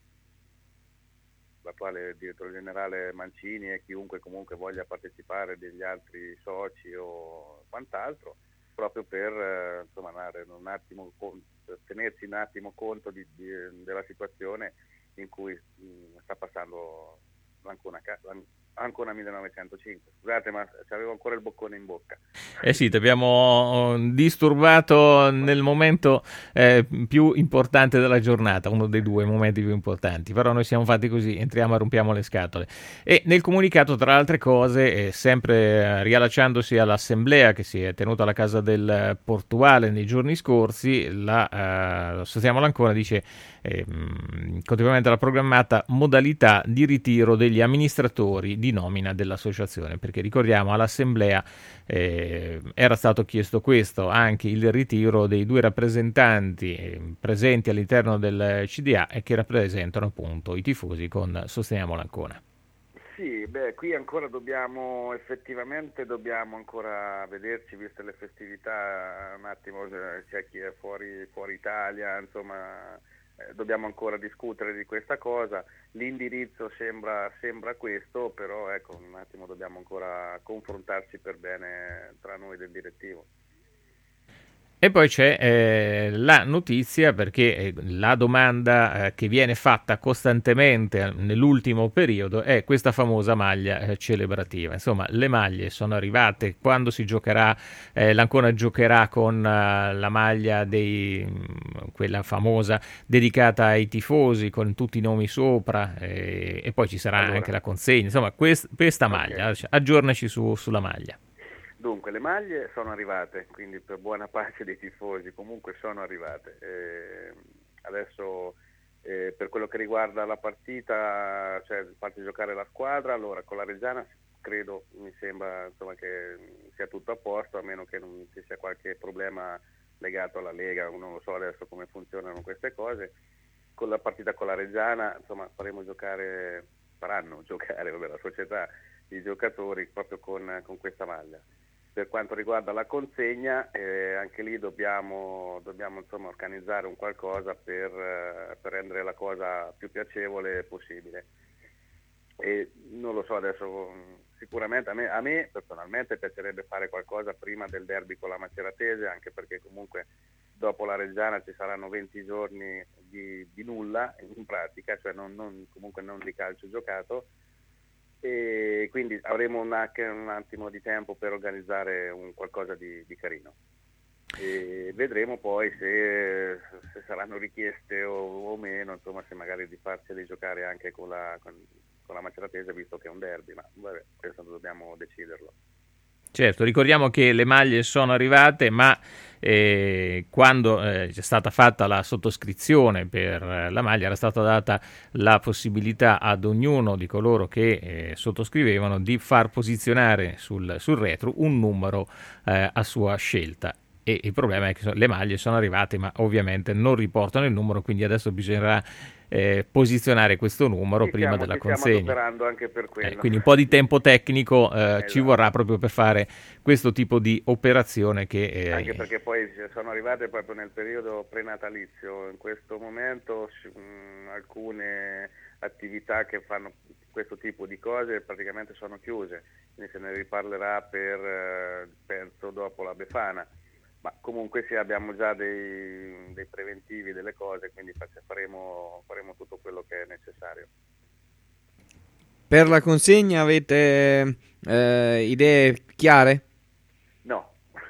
l'attuale direttore generale Mancini e chiunque comunque voglia partecipare, degli altri soci o quant'altro, proprio per eh, insomma, un attimo, tenersi un attimo conto di, di, della situazione in cui mh, sta passando l'Ancona, Ancona millenovecentocinque. Scusate, ma avevo ancora il boccone in bocca. Eh sì, ti abbiamo disturbato nel momento eh, più importante della giornata, uno dei due momenti più importanti, però noi siamo fatti così, entriamo e rompiamo le scatole. E nel comunicato, tra le altre cose, eh, sempre riallacciandosi all'assemblea che si è tenuta alla Casa del Portuale nei giorni scorsi, la eh, Sosteniamo l'Ancona dice eh, continuamente alla programmata modalità di ritiro degli amministratori di nomina dell'associazione, perché ricordiamo all'assemblea eh, era stato chiesto questo, anche il ritiro dei due rappresentanti eh, presenti all'interno del C D A e che rappresentano appunto i tifosi con Sosteniamo l'Ancona. Sì, beh, qui ancora dobbiamo, effettivamente dobbiamo ancora vederci, viste le festività, un attimo, c'è chi è fuori, fuori Italia, insomma, eh, dobbiamo ancora discutere di questa cosa. L'indirizzo sembra, sembra questo, però ecco, un attimo dobbiamo ancora confrontarci per bene tra noi del direttivo. E poi c'è eh, la notizia, perché eh, la domanda eh, che viene fatta costantemente nell'ultimo periodo è questa famosa maglia eh, celebrativa. Insomma, le maglie sono arrivate, quando si giocherà, eh, l'Ancona giocherà con uh, la maglia dei, quella famosa dedicata ai tifosi, con tutti i nomi sopra, eh, e poi ci sarà allora anche la consegna. Insomma, quest, questa maglia, okay. Aggiornaci su, sulla maglia. Dunque, le maglie sono arrivate, quindi per buona pace dei tifosi, comunque sono arrivate. Eh, adesso eh, per quello che riguarda la partita, cioè farci giocare la squadra, allora con la Reggiana credo, mi sembra insomma, che sia tutto a posto, a meno che non ci sia qualche problema legato alla Lega, non lo so adesso come funzionano queste cose. Con la partita con la Reggiana, insomma, faremo giocare, faranno giocare vabbè, la società, i giocatori proprio con, con questa maglia. Per quanto riguarda la consegna, eh, anche lì dobbiamo, dobbiamo insomma, organizzare un qualcosa per, eh, per rendere la cosa più piacevole possibile. E non lo so adesso, sicuramente a me, a me personalmente piacerebbe fare qualcosa prima del derby con la Maceratese, anche perché comunque dopo la Reggiana ci saranno venti giorni di, di nulla in pratica, cioè non, non, comunque non di calcio giocato. E quindi avremo un, un attimo di tempo per organizzare un qualcosa di, di carino e vedremo poi se, se saranno richieste o, o meno, insomma, se magari di farceli giocare anche con la, con, con la Maceratese, visto che è un derby, ma vabbè, questo dobbiamo deciderlo. Certo, ricordiamo che le maglie sono arrivate, ma eh, quando eh, c'è stata fatta la sottoscrizione per eh, la maglia era stata data la possibilità ad ognuno di coloro che eh, sottoscrivevano di far posizionare sul, sul retro un numero eh, a sua scelta. E il problema è che le maglie sono arrivate, ma ovviamente non riportano il numero, quindi adesso bisognerà eh, posizionare questo numero ci prima stiamo, della ci consegna. Stiamo adoperando anche per quello. Eh, quindi un po' di tempo tecnico eh, esatto. ci vorrà proprio per fare questo tipo di operazione che eh, anche perché poi sono arrivate proprio nel periodo prenatalizio. In questo momento mh, alcune attività che fanno questo tipo di cose praticamente sono chiuse, quindi se ne riparlerà per eh, penso dopo la Befana. Ma comunque sì, abbiamo già dei, dei preventivi, delle cose, quindi faremo, faremo tutto quello che è necessario. Per la consegna avete eh, idee chiare? No,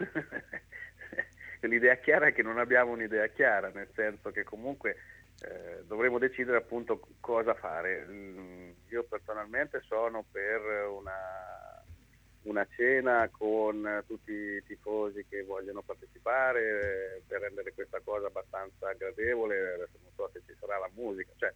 l'idea chiara è che non abbiamo un'idea chiara, nel senso che comunque eh, dovremo decidere appunto cosa fare. Io personalmente sono per una... una cena con tutti i tifosi che vogliono partecipare per rendere questa cosa abbastanza gradevole. Adesso non so se ci sarà la musica, cioè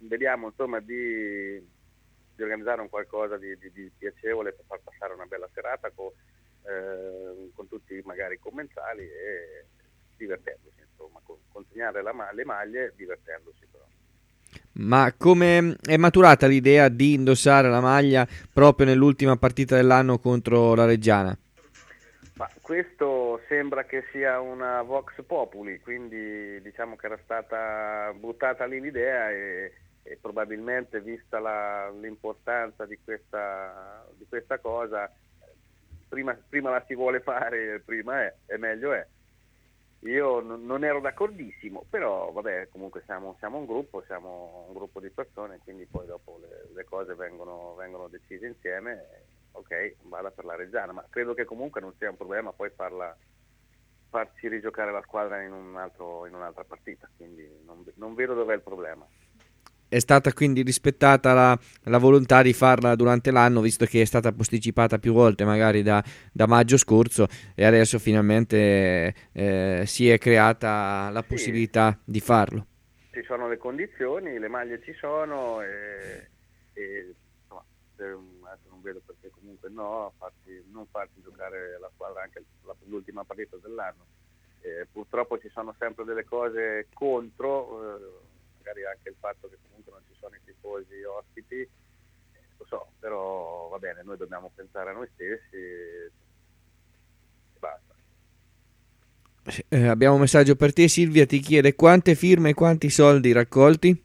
vediamo insomma di, di organizzare un qualcosa di, di, di piacevole per far passare una bella serata con, eh, con tutti magari i commensali e divertendosi, insomma, con, consegnare la, le maglie divertendosi però. Ma come è maturata l'idea di indossare la maglia proprio nell'ultima partita dell'anno contro la Reggiana? Ma questo sembra che sia una vox populi, quindi diciamo che era stata buttata lì l'idea e, e probabilmente vista la, l'importanza di questa, di questa cosa, prima, prima la si vuole fare, prima è, e meglio è. Io n- non ero d'accordissimo, però vabbè, comunque siamo, siamo un gruppo, siamo un gruppo di persone, quindi poi dopo le, le cose vengono, vengono decise insieme. Ok, vada per la Reggiana, ma credo che comunque non sia un problema poi farla, farci rigiocare la squadra in, un altro, in un'altra partita, quindi non, non vedo dov'è il problema. È stata quindi rispettata la, la volontà di farla durante l'anno, visto che è stata posticipata più volte, magari da, da maggio scorso, e adesso finalmente eh, si è creata la Sì. possibilità di farlo. Ci sono le condizioni, le maglie ci sono e, e no, adesso non vedo perché comunque no, farti, non farti giocare la squadra anche la, l'ultima partita dell'anno. Eh, purtroppo ci sono sempre delle cose contro, eh, magari anche il fatto che comunque non ci sono i tifosi ospiti, eh, lo so, però va bene, noi dobbiamo pensare a noi stessi e basta. Eh, abbiamo un messaggio per te. Silvia ti chiede quante firme e quanti soldi raccolti?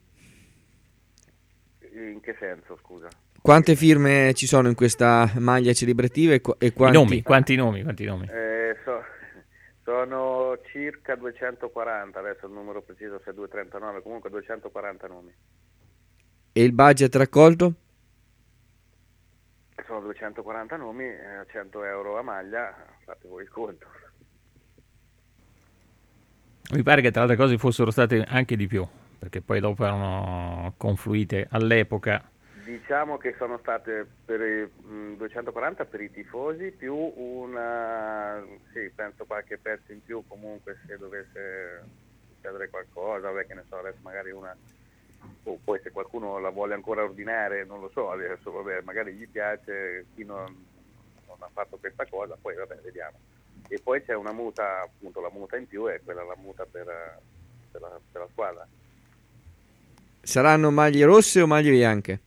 In che senso, scusa? Quante firme ci sono in questa maglia celebrativa e, qu- e quanti... I nomi, quanti nomi, quanti nomi? Eh, so, sono circa duecentoquaranta, adesso il numero preciso se è duecentotrentanove, comunque duecentoquaranta nomi. E il budget raccolto? Sono duecentoquaranta nomi, eh, cento euro a maglia, fate voi il conto. Mi pare che tra le altre cose fossero state anche di più, perché poi dopo erano confluite all'epoca. Diciamo che sono state per i, mh, duecentoquaranta per i tifosi, più una, sì, penso qualche pezzo in più comunque se dovesse succedere qualcosa, vabbè, che ne so, adesso magari una, oh, poi se qualcuno la vuole ancora ordinare, non lo so, adesso vabbè, magari gli piace, chi non, non ha fatto questa cosa, poi vabbè, vediamo. E poi c'è una muta, appunto la muta in più è quella la muta per, per, la, per la squadra. Saranno maglie rosse o maglie bianche?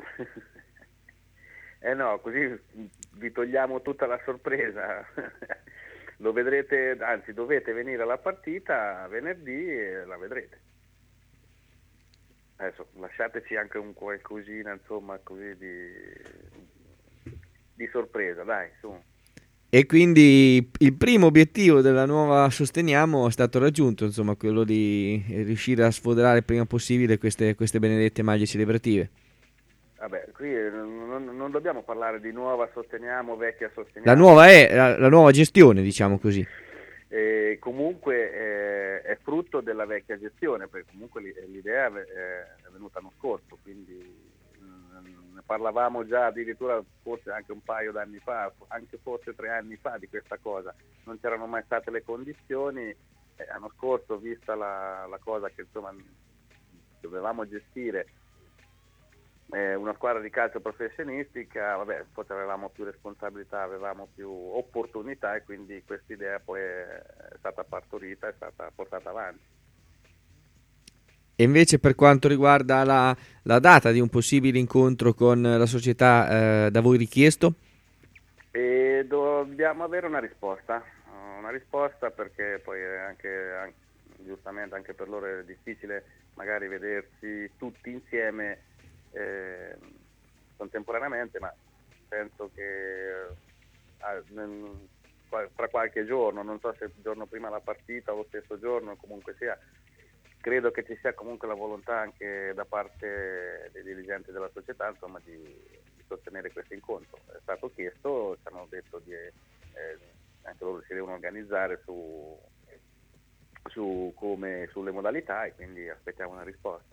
Eh no, così vi togliamo tutta la sorpresa. Lo vedrete, anzi dovete venire alla partita venerdì e la vedrete. Adesso lasciateci anche un qualcosina, insomma, così di, di sorpresa, dai, su. E quindi il primo obiettivo della nuova Sosteniamo è stato raggiunto, insomma, quello di riuscire a sfoderare il prima possibile queste, queste benedette maglie celebrative. Vabbè, qui non, non dobbiamo parlare di nuova Sosteniamo, vecchia Sosteniamo. La nuova è la, la nuova gestione, diciamo così. E comunque eh, è frutto della vecchia gestione, perché comunque l'idea è venuta l'anno scorso, quindi ne parlavamo già addirittura forse anche un paio d'anni fa, anche forse tre anni fa di questa cosa, non c'erano mai state le condizioni, eh, l'anno scorso vista la, la cosa che insomma dovevamo gestire eh, una squadra di calcio professionistica, vabbè, forse avevamo più responsabilità, avevamo più opportunità e quindi questa idea poi è stata partorita, è stata portata avanti. E invece per quanto riguarda la, la data di un possibile incontro con la società eh, da voi richiesto? E dobbiamo avere una risposta, una risposta perché poi è anche, anche giustamente anche per loro è difficile magari vedersi tutti insieme eh, contemporaneamente, ma penso che eh, fra qualche giorno, non so se il giorno prima la partita o lo stesso giorno, comunque sia, credo che ci sia comunque la volontà anche da parte dei dirigenti della società, insomma, di, di sostenere questo incontro. È stato chiesto, ci hanno detto di eh, anche loro si devono organizzare su, su come sulle modalità e quindi aspettiamo una risposta.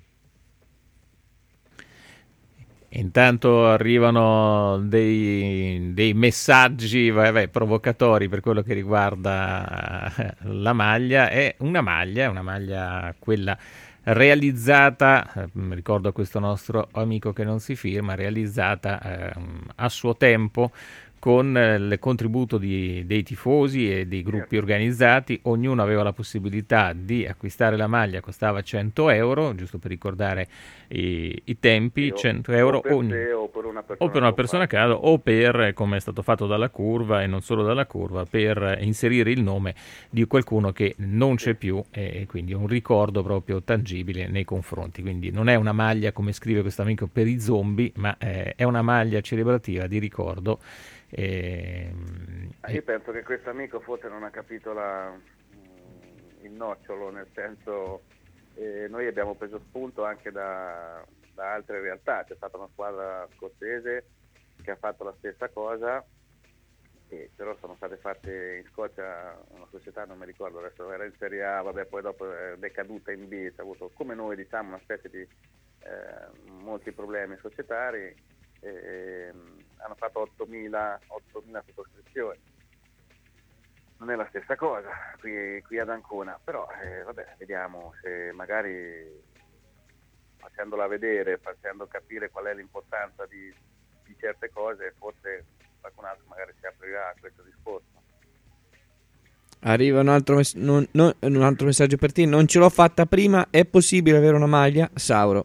Intanto arrivano dei, dei messaggi vabbè, provocatori per quello che riguarda la maglia. È una maglia, una maglia quella realizzata, eh, ricordo a questo nostro amico che non si firma, realizzata eh, a suo tempo con eh, il contributo di, dei tifosi e dei gruppi organizzati. Ognuno aveva la possibilità di acquistare la maglia, costava cento euro, giusto per ricordare i, i tempi, o, cento euro o per ogni, te o per una persona, o per una persona a caso, o per, come è stato fatto dalla curva e non solo dalla curva, per inserire il nome di qualcuno che non c'è più, e quindi un ricordo proprio tangibile nei confronti. Quindi non è una maglia, come scrive questo amico, per i zombie, ma eh, è una maglia celebrativa di ricordo. E, io penso che questo amico forse non ha capito la, il nocciolo, nel senso eh, noi abbiamo preso spunto anche da, da altre realtà. C'è stata una squadra scozzese che ha fatto la stessa cosa, e però sono state fatte in Scozia, una società, non mi ricordo adesso, era in Serie A, vabbè, poi dopo è decaduta in B, ha avuto come noi, diciamo, una specie di eh, molti problemi societari. E hanno fatto ottomila sottoscrizioni. Non è la stessa cosa qui, qui ad Ancona, però eh, vabbè, vediamo se magari facendola vedere, facendo capire qual è l'importanza di, di certe cose, forse qualcun altro magari si aprirà a questo discorso. Arriva un altro, mess- non, non, un altro messaggio per te: non ce l'ho fatta prima, è possibile avere una maglia? Sauro.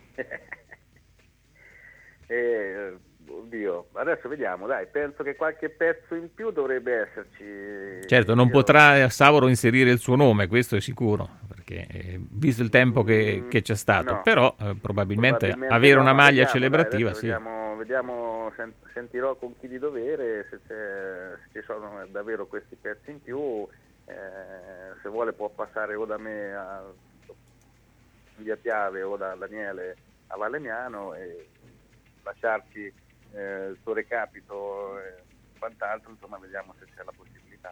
E, oddio, adesso vediamo, dai, penso che qualche pezzo in più dovrebbe esserci. Certo, non Io... potrà Sauro inserire il suo nome, questo è sicuro, perché eh, visto il tempo che, Mm, che c'è stato, no. però eh, probabilmente, Probabilmente avere no, una ma maglia vediamo, celebrativa, dai, sì. Vediamo, vediamo sen- sentirò con chi di dovere se, c'è, se ci sono davvero questi pezzi in più. Eh, se vuole può passare o da me a Via Piave o da Daniele a Valemiano e lasciarci eh, il suo recapito e quant'altro, insomma, vediamo se c'è la possibilità.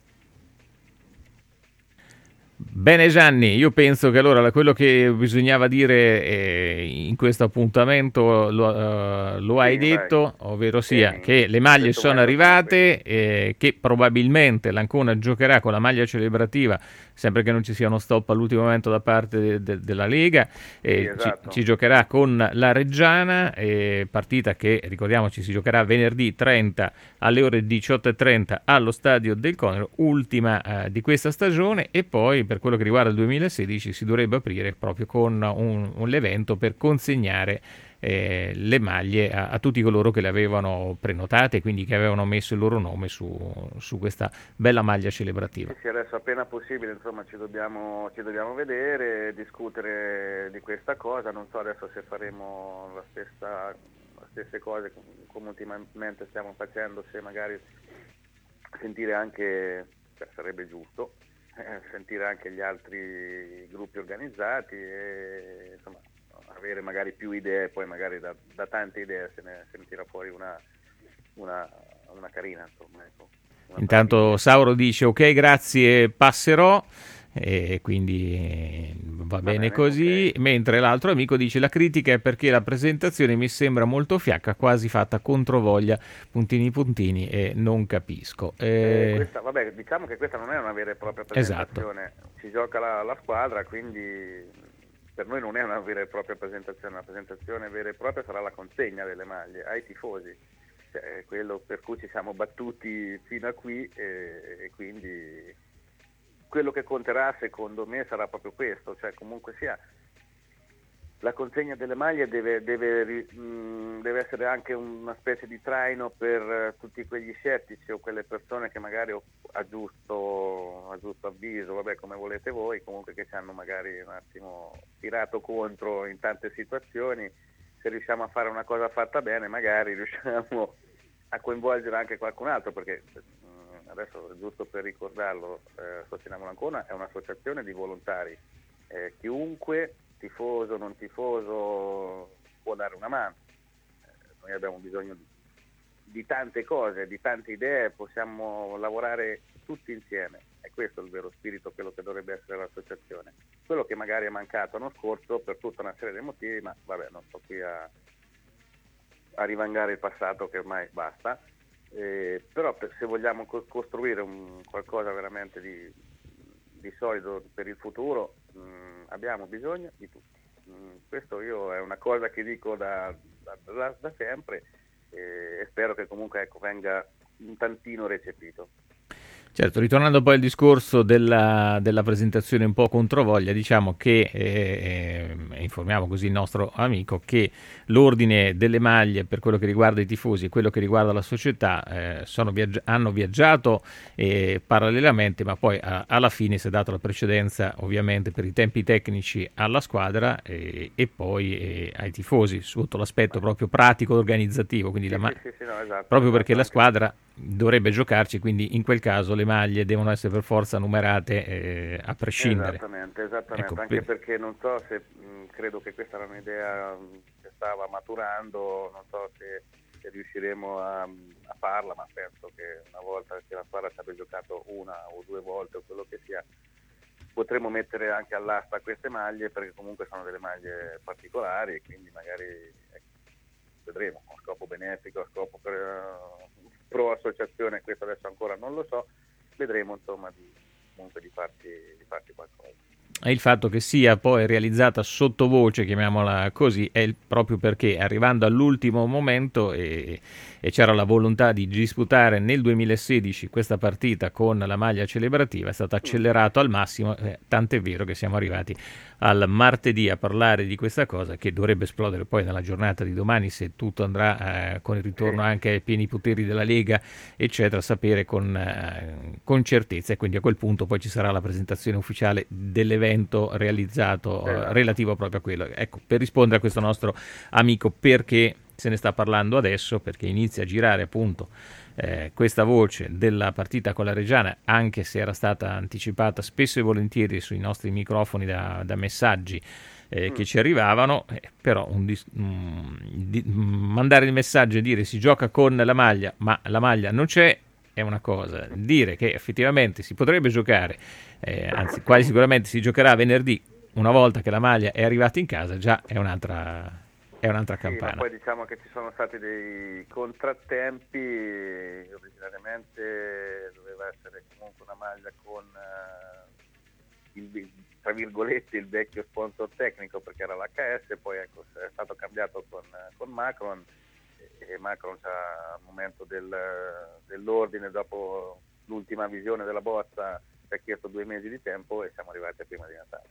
Bene Gianni, io penso che allora quello che bisognava dire eh, in questo appuntamento lo, uh, lo hai Sì, detto, dai. ovvero sia Sì, che le maglie questo sono vai arrivate, eh, che probabilmente l'Ancona giocherà con la maglia celebrativa, sempre che non ci sia uno stop all'ultimo momento da parte de- de- della Lega, eh, Sì, esatto. ci, ci giocherà con la Reggiana, eh, partita che ricordiamoci si giocherà venerdì trenta alle ore diciotto e trenta allo Stadio del Conero, ultima eh, di questa stagione, e poi per quello che riguarda il duemilasedici si dovrebbe aprire proprio con un, un evento per consegnare eh, le maglie a, a tutti coloro che le avevano prenotate, quindi che avevano messo il loro nome su, su questa bella maglia celebrativa. Sì, adesso appena possibile, insomma, ci dobbiamo, ci dobbiamo vedere, discutere di questa cosa. Non so adesso se faremo la stessa, le stesse cose come ultimamente stiamo facendo, se magari sentire anche, cioè, sarebbe giusto eh, sentire anche gli altri gruppi organizzati e insomma avere magari più idee, poi magari da, da tante idee se ne, se ne tira fuori una, una, una carina, insomma, ecco. Intanto Sauro dice ok grazie, passerò, e quindi eh, va, va bene, bene così, okay. Mentre l'altro amico dice la critica è perché la presentazione mi sembra molto fiacca, quasi fatta controvoglia, puntini puntini, e non capisco. Eh, questa, vabbè, diciamo che questa non è una vera e propria presentazione, esatto. Si gioca la, la squadra, quindi per noi non è una vera e propria presentazione, una presentazione vera e propria sarà la consegna delle maglie ai tifosi, cioè, quello per cui ci siamo battuti fino a qui, e, e quindi quello che conterà secondo me sarà proprio questo, cioè comunque sia la consegna delle maglie deve, deve, mh, deve essere anche una specie di traino per uh, tutti quegli scettici o quelle persone che magari a giusto, a giusto avviso, vabbè come volete voi, comunque che ci hanno magari un attimo tirato contro in tante situazioni. Se riusciamo a fare una cosa fatta bene magari riusciamo a coinvolgere anche qualcun altro, perché mh, adesso giusto per ricordarlo, eh, Sosteniamo l'Ancona è un'associazione di volontari, eh, chiunque tifoso, non tifoso può dare una mano, eh, noi abbiamo bisogno di, di tante cose, di tante idee, possiamo lavorare tutti insieme, è questo il vero spirito, quello che dovrebbe essere l'associazione, quello che magari è mancato l'anno scorso per tutta una serie di motivi, ma vabbè, non sto qui a, a rivangare il passato che ormai basta, eh, però per, se vogliamo co- costruire un, qualcosa veramente di, di solido per il futuro, mh, abbiamo bisogno di tutti. Mm, questo io è una cosa che dico da, da, da, da sempre e, e spero che comunque ecco, venga un tantino recepito. Certo, ritornando poi al discorso della, della presentazione un po' controvoglia, diciamo che, eh, eh, informiamo così il nostro amico, che l'ordine delle maglie per quello che riguarda i tifosi e quello che riguarda la società eh, sono viaggi- hanno viaggiato eh, parallelamente, ma poi a- alla fine si è dato la precedenza ovviamente per i tempi tecnici alla squadra eh, e poi eh, ai tifosi, sotto l'aspetto proprio pratico organizzativo, quindi la ma- Sì, sì, no, esatto, proprio perché esatto. la squadra dovrebbe giocarci, quindi in quel caso le maglie devono essere per forza numerate eh, a prescindere. Esattamente, esattamente. Ecco, anche per- perché non so se mh, credo che questa era un'idea mh, che stava maturando, non so se, se riusciremo a, a farla, ma penso che una volta che la squadra ci abbia giocato una o due volte o quello che sia, potremo mettere anche all'asta queste maglie, perché comunque sono delle maglie particolari e quindi magari ecco, vedremo, a scopo benefico, a scopo per, uh, pro associazione, questo adesso ancora non lo so, vedremo insomma di, comunque di farci, di farci qualcosa. E il fatto che sia poi realizzata sottovoce, chiamiamola così, è il- proprio perché arrivando all'ultimo momento e, e c'era la volontà di disputare nel duemilasedici questa partita con la maglia celebrativa, è stato accelerato al massimo, eh, tant'è vero che siamo arrivati al martedì a parlare di questa cosa che dovrebbe esplodere poi nella giornata di domani, se tutto andrà eh, con il ritorno anche ai pieni poteri della Lega, eccetera, sapere con, eh, con certezza, e quindi a quel punto poi ci sarà la presentazione ufficiale dell'evento realizzato eh, Esatto. relativo proprio a quello. Ecco, per rispondere a questo nostro amico, perché se ne sta parlando adesso, perché inizia a girare appunto eh, questa voce della partita con la Reggiana, anche se era stata anticipata spesso e volentieri sui nostri microfoni da, da messaggi eh, che ci arrivavano, eh, però un dis- mm, di- mm, mandare il messaggio e dire si gioca con la maglia ma la maglia non c'è è una cosa, dire che effettivamente si potrebbe giocare, eh, anzi quasi sicuramente si giocherà venerdì una volta che la maglia è arrivata in casa, già è un'altra, è un'altra Sì, ma campana. poi diciamo che ci sono stati dei contrattempi, originariamente doveva essere comunque una maglia con eh, il, tra virgolette il vecchio sponsor tecnico perché era l'H S, poi ecco, è stato cambiato con, con Macron e Macron c'ha, al momento del, dell'ordine, dopo l'ultima visione della bozza, ci ha chiesto due mesi di tempo e siamo arrivati a prima di Natale.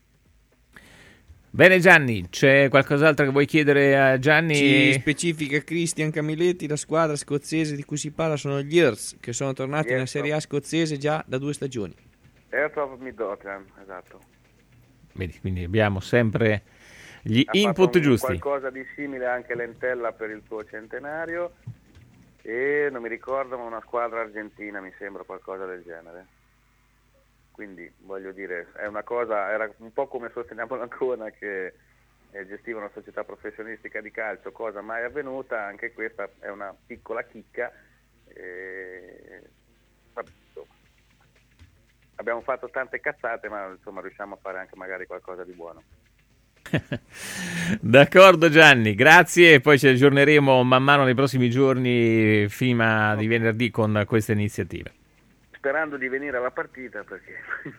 Bene Gianni, c'è qualcos'altro che vuoi chiedere a Gianni? Ci specifica Cristian Camilletti, la squadra scozzese di cui si parla sono gli Earths, che sono tornati Yes, nella Serie A scozzese già da due stagioni. Earth of Midlothian, esatto. Vedi, quindi abbiamo sempre gli Ha input fatto un- giusti. qualcosa di simile anche Lentella per il suo centenario e non mi ricordo, ma una squadra argentina mi sembra, qualcosa del genere. Quindi voglio dire, è una cosa, era un po' come sosteniamo l'Ancona che eh, gestiva una società professionistica di calcio, cosa mai avvenuta, anche questa è una piccola chicca. E, vabbè, insomma, abbiamo fatto tante cazzate, ma insomma riusciamo a fare anche magari qualcosa di buono. D'accordo Gianni, grazie, e poi ci aggiorneremo man mano nei prossimi giorni prima di venerdì con queste iniziative. Sperando di venire alla partita perché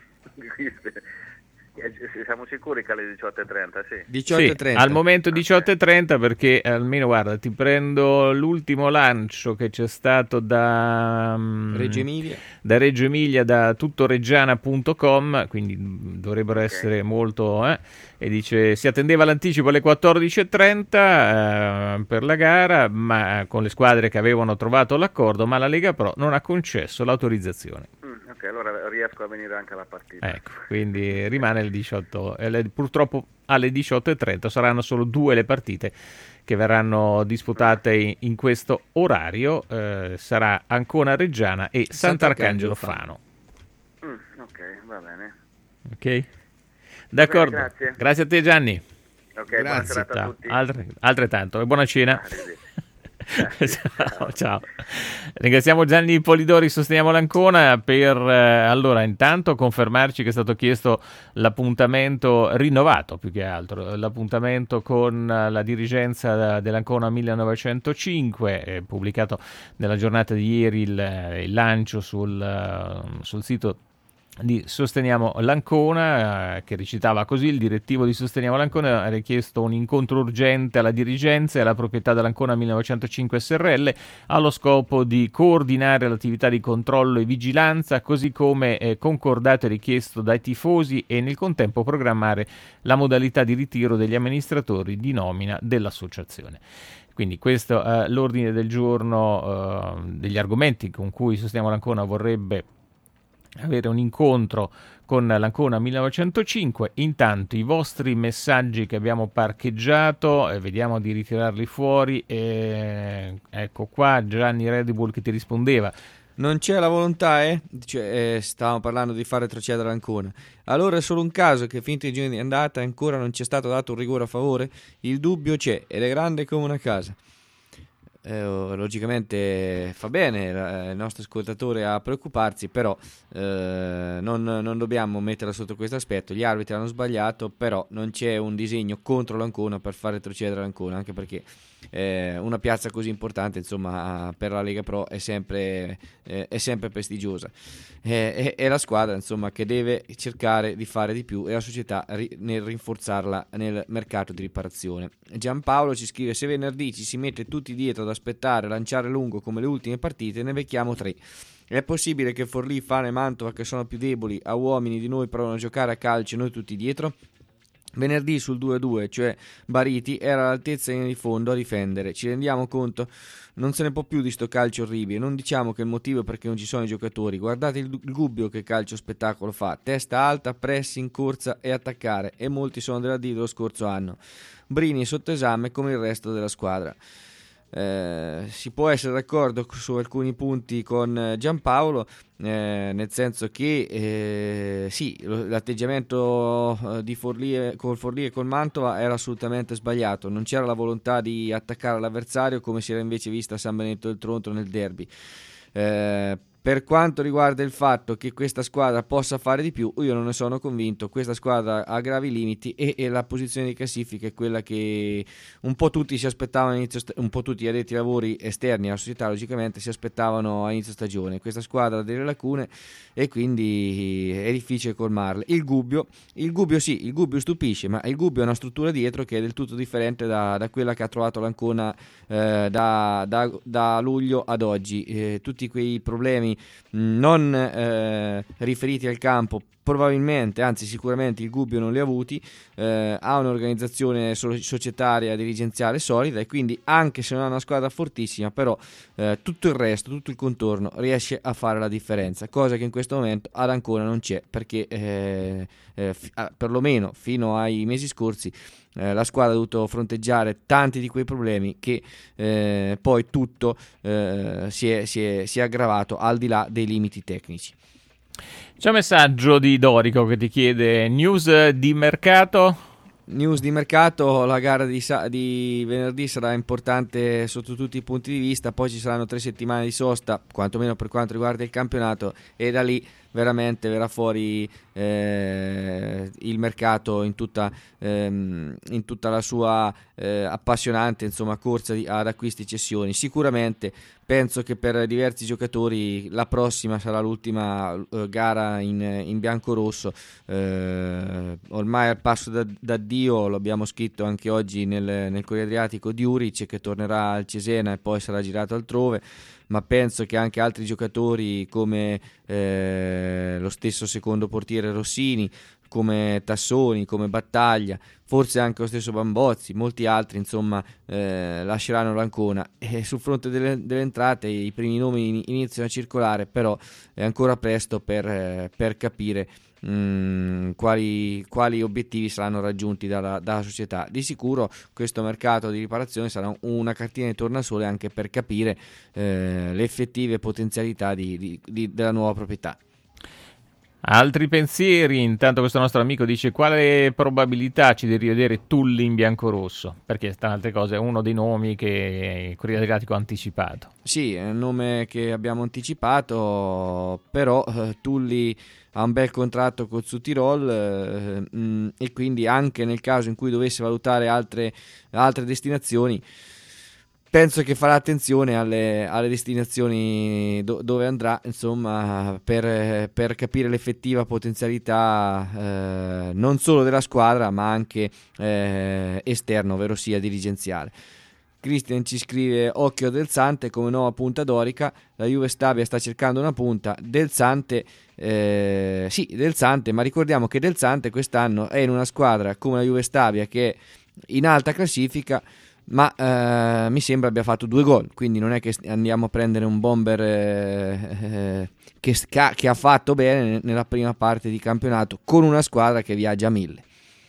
siamo sicuri che alle diciotto e trenta, sì. diciotto e trenta. Sì, al momento diciotto e trenta perché almeno guarda, ti prendo l'ultimo lancio che c'è stato da mm, Reggio Emilia. da Reggio Emilia, da tuttoreggiana punto com, quindi mm, dovrebbero essere molto eh, e dice si attendeva l'anticipo alle quattordici e trenta eh, per la gara, ma con le squadre che avevano trovato l'accordo, ma la Lega Pro non ha concesso l'autorizzazione. Mm, ok, allora riesco a venire anche alla partita. Ecco, quindi rimane il diciotto, eh, le- purtroppo alle diciotto e trenta saranno solo due le partite che verranno disputate in, in questo orario, eh, sarà Ancona Reggiana e Sant'Arcangelo Fano. Mm, ok, va bene. Ok? D'accordo, Va bene, grazie. a te Gianni. Ok, buona serata a Ciao. tutti. Altre- altrettanto, e buona cena. Arrivederci. ciao, ciao. Ringraziamo Gianni Polidori, sosteniamo l'Ancona per eh, allora intanto confermarci che è stato chiesto l'appuntamento rinnovato, più che altro l'appuntamento con eh, la dirigenza dell'Ancona millenovecentocinque, eh, pubblicato nella giornata di ieri il, il lancio sul, uh, sul sito di Sosteniamo l'Ancona, eh, che recitava così: il direttivo di Sosteniamo l'Ancona ha richiesto un incontro urgente alla dirigenza e alla proprietà dell'Ancona millenovecentocinque S R L allo scopo di coordinare l'attività di controllo e vigilanza, così come eh, concordato e richiesto dai tifosi, e nel contempo programmare la modalità di ritiro degli amministratori di nomina dell'associazione. Quindi questo è eh, l'ordine del giorno eh, degli argomenti con cui Sosteniamo l'Ancona vorrebbe avere un incontro con l'Ancona millenovecentocinque. Intanto i vostri messaggi che abbiamo parcheggiato, eh, vediamo di ritirarli fuori. Eh, ecco qua Gianni Red Bull che ti rispondeva. Non c'è la volontà, eh? Cioè, eh, stavamo parlando di fare retrocedere l'Ancona. Allora è solo un caso che finito i giorni di andata ancora non ci è stato dato un rigore a favore? Il dubbio c'è ed è grande come una casa. Eh, logicamente fa bene il nostro ascoltatore a preoccuparsi, però eh, non, non dobbiamo metterla sotto questo aspetto. Gli arbitri hanno sbagliato, però non c'è un disegno contro l'Ancona per far retrocedere l'Ancona, anche perché eh, una piazza così importante, insomma, per la Lega Pro è sempre, eh, è sempre prestigiosa. Eh, è, è la squadra, insomma, che deve cercare di fare di più, e la società ri- nel rinforzarla nel mercato di riparazione. Giampaolo ci scrive: se venerdì ci si mette tutti dietro ad aspettare, lanciare lungo come le ultime partite, ne becchiamo tre. È possibile che Forlì, Fana e Mantova, che sono più deboli a uomini di noi, provano a giocare a calcio e noi tutti dietro? Venerdì sul due a due, cioè Bariti era all'altezza di fondo a difendere. Ci rendiamo conto? Non se ne può più di sto calcio orribile. Non diciamo che il motivo è perché non ci sono i giocatori. Guardate il, il Gubbio che calcio spettacolo fa: testa alta, pressing, corsa e attaccare, e molti sono della D dello scorso anno. Brini è sotto esame come il resto della squadra. Eh, si può essere d'accordo su alcuni punti con Giampaolo, eh, nel senso che eh, sì, l'atteggiamento di Forlì col Forlì e col Mantova era assolutamente sbagliato. Non c'era la volontà di attaccare l'avversario come si era invece vista a San Benedetto del Tronto nel derby. Eh, Per quanto riguarda il fatto che questa squadra possa fare di più, io non ne sono convinto. Questa squadra ha gravi limiti e, e la posizione di classifica è quella che un po' tutti si aspettavano all'inizio, un po' tutti gli addetti ai lavori esterni alla società logicamente si aspettavano a inizio stagione. Questa squadra ha delle lacune e quindi è difficile colmarle. Il Gubbio, il Gubbio sì, il Gubbio stupisce, ma il Gubbio ha una struttura dietro che è del tutto differente da, da quella che ha trovato l'Ancona eh, da, da, da luglio ad oggi. Eh, tutti quei problemi non eh, riferiti al campo probabilmente, anzi sicuramente il Gubbio non li ha avuti. Eh, ha un'organizzazione societaria dirigenziale solida e quindi anche se non ha una squadra fortissima, però eh, tutto il resto, tutto il contorno riesce a fare la differenza, cosa che in questo momento ad Ancona non c'è, perché eh, eh, f- perlomeno fino ai mesi scorsi Eh, la squadra ha dovuto fronteggiare tanti di quei problemi che eh, poi tutto eh, si, è, si, è, si è aggravato al di là dei limiti tecnici. C'è un messaggio di Dorico che ti chiede: news di mercato? News di mercato, la gara di, sa- di venerdì sarà importante sotto tutti i punti di vista, poi ci saranno tre settimane di sosta, quantomeno per quanto riguarda il campionato, e da lì veramente verrà fuori eh, il mercato in tutta, ehm, in tutta la sua eh, appassionante insomma corsa di, ad acquisti e cessioni. Sicuramente penso che per diversi giocatori la prossima sarà l'ultima eh, gara in, in bianco-rosso. Eh, ormai al passo da, da Dio, lo abbiamo scritto anche oggi nel, nel Corriere Adriatico, di Juric che tornerà al Cesena e poi sarà girato altrove, ma penso che anche altri giocatori come eh, lo stesso secondo portiere Rossini, come Tassoni, come Battaglia, forse anche lo stesso Bambozzi, molti altri insomma eh, lasceranno l'Ancona. E sul fronte delle, delle entrate i primi nomi iniziano a circolare, però è ancora presto per, eh, per capire mh, quali, quali obiettivi saranno raggiunti dalla, dalla società. Di sicuro questo mercato di riparazione sarà una cartina di tornasole anche per capire eh, le effettive potenzialità di, di, di, della nuova proprietà. Altri pensieri? Intanto questo nostro amico dice: quale probabilità ci di rivedere Tulli in biancorosso? Perché tra altre cose è uno dei nomi che il Corriere Adriatico ha anticipato. Sì, è un nome che abbiamo anticipato, però eh, Tulli ha un bel contratto con Südtirol eh, mh, e quindi anche nel caso in cui dovesse valutare altre, altre destinazioni penso che farà attenzione alle, alle destinazioni do, dove andrà, insomma, per, per capire l'effettiva potenzialità eh, non solo della squadra, ma anche eh, esterno, ovvero sia dirigenziale. Christian ci scrive: occhio a Del Sante come nuova punta dorica, la Juve Stabia sta cercando una punta. Del Sante eh, sì, Del Sante, ma ricordiamo che Del Sante quest'anno è in una squadra come la Juve Stabia che è in alta classifica, ma eh, mi sembra abbia fatto due gol, quindi non è che andiamo a prendere un bomber eh, eh, che, sca- che ha fatto bene nella prima parte di campionato con una squadra che viaggia a mille.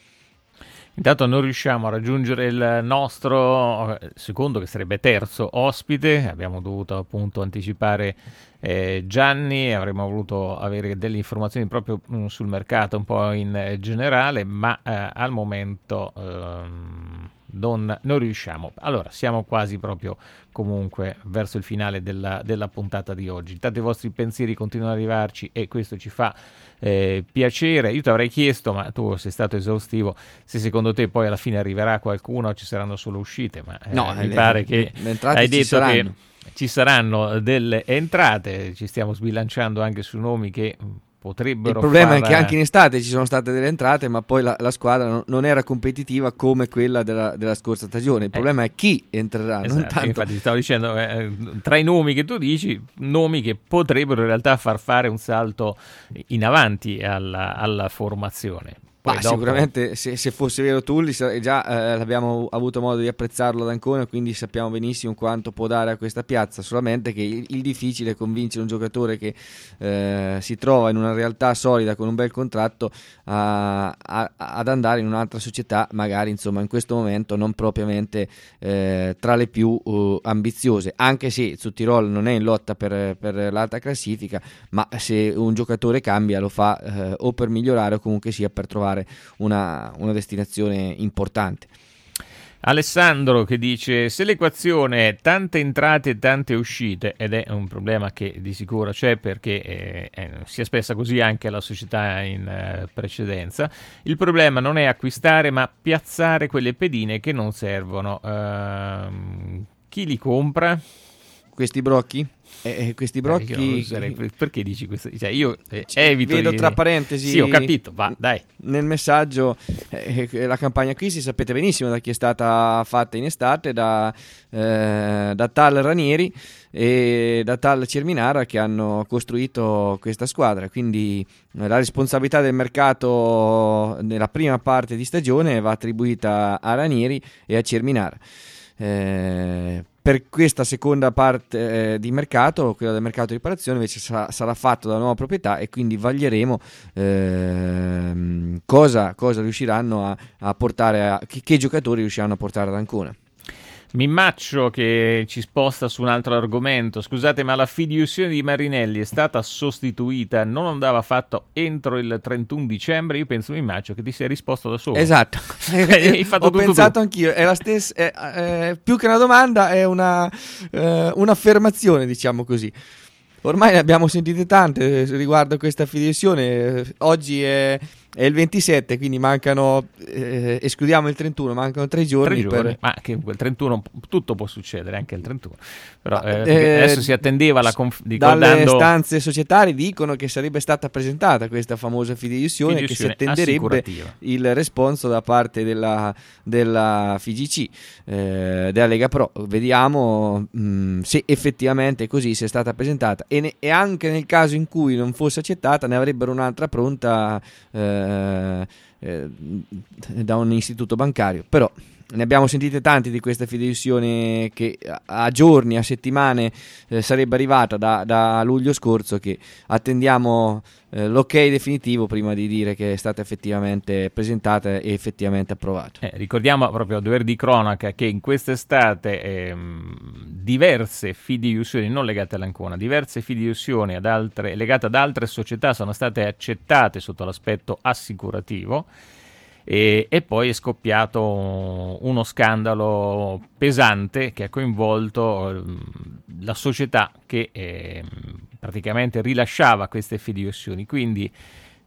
Intanto non riusciamo a raggiungere il nostro secondo, che sarebbe terzo ospite. Abbiamo dovuto appunto anticipare eh, Gianni, avremmo voluto avere delle informazioni proprio mh, sul mercato un po' in eh, generale, ma eh, al momento ehm, non, non riusciamo. Allora, siamo quasi proprio comunque verso il finale della, della puntata di oggi. Intanto i vostri pensieri continuano ad arrivarci e questo ci fa eh, piacere. Io ti avrei chiesto, ma tu sei stato esaustivo, se secondo te poi alla fine arriverà qualcuno o ci saranno solo uscite, ma eh, no, mi le, pare che le entrate hai ci detto saranno. che ci saranno delle entrate, ci stiamo sbilanciando anche su nomi che potrebbero Il problema far... è che anche in estate ci sono state delle entrate, ma poi la, la squadra non, non era competitiva come quella della, della scorsa stagione. Il problema eh. è chi entrerà. Esatto, non tanto... infatti stavo dicendo, eh, tra i nomi che tu dici, nomi che potrebbero in realtà far fare un salto in avanti alla, alla formazione. Poi Ma dopo... sicuramente se, se fosse vero Tulli già eh, abbiamo avuto modo di apprezzarlo ad Ancona, quindi sappiamo benissimo quanto può dare a questa piazza, solamente che il, il difficile è convincere un giocatore che eh, si trova in una realtà solida con un bel contratto a, a, ad andare in un'altra società, magari insomma in questo momento non propriamente eh, tra le più uh, ambiziose, anche se su Tirol non è in lotta per, per l'alta classifica, ma se un giocatore cambia lo fa eh, o per migliorare o comunque sia per trovare Una, una destinazione importante. Alessandro che dice: se l'equazione è tante entrate e tante uscite, ed è un problema che di sicuro c'è perché eh, eh, si è spessa così anche la società in eh, precedenza, il problema non è acquistare ma piazzare quelle pedine che non servono. Uh, chi li compra? Questi brocchi? Eh, questi brocchi eh, userei, perché dici questo? Cioè io eh, evito vedo di... tra parentesi. Sì, ho capito, va, dai. Nel messaggio eh, la campagna acquisti sapete benissimo da chi è stata fatta in estate, da, eh, da tal Ranieri e da tal Cerminara, che hanno costruito questa squadra, quindi eh, la responsabilità del mercato nella prima parte di stagione va attribuita a Ranieri e a Cerminara. Eh, per questa seconda parte eh, di mercato, quella del mercato di riparazione, invece sarà, sarà fatto dalla nuova proprietà e quindi vaglieremo eh, cosa, cosa riusciranno a, a portare a, che, che giocatori riusciranno a portare ad Ancona. Mimmaccio che ci sposta su un altro argomento. Scusate, ma la fideiussione di Marinelli è stata sostituita, non andava fatto entro il trentuno dicembre? Io penso, Mimmaccio, che ti sei risposto da solo. Esatto. Hai fatto Ho tutto pensato tu. anch'io, è la stessa, è, è, più che una domanda è una, eh, un'affermazione, diciamo così. Ormai ne abbiamo sentite tante riguardo a questa fideiussione. Oggi è, è il ventisette, quindi mancano, eh, escludiamo il trentuno, mancano tre giorni. Tre giorni, per... ma che il trentuno tutto può succedere, anche il trentuno. Però Ma, eh, eh, adesso si attendeva la conf- dalle ricordando... stanze societarie dicono che sarebbe stata presentata questa famosa fideiussione, fideiussione che si attenderebbe il responso da parte della, della F G C, eh, della Lega Pro. Vediamo mh, se effettivamente così sia stata presentata, e, ne, e anche nel caso in cui non fosse accettata ne avrebbero un'altra pronta eh, eh, da un istituto bancario. Però ne abbiamo sentite tante di questa fideiussione che a giorni, a settimane eh, sarebbe arrivata da, da luglio scorso, che attendiamo eh, l'ok definitivo prima di dire che è stata effettivamente presentata e effettivamente approvata. Eh, ricordiamo proprio a dover di cronaca che in quest'estate ehm, diverse fideiussioni non legate all'Ancona, diverse fideiussioni ad altre, legate ad altre società sono state accettate sotto l'aspetto assicurativo. E, e poi è scoppiato uno scandalo pesante che ha coinvolto la società che eh, praticamente rilasciava queste fideiussioni, quindi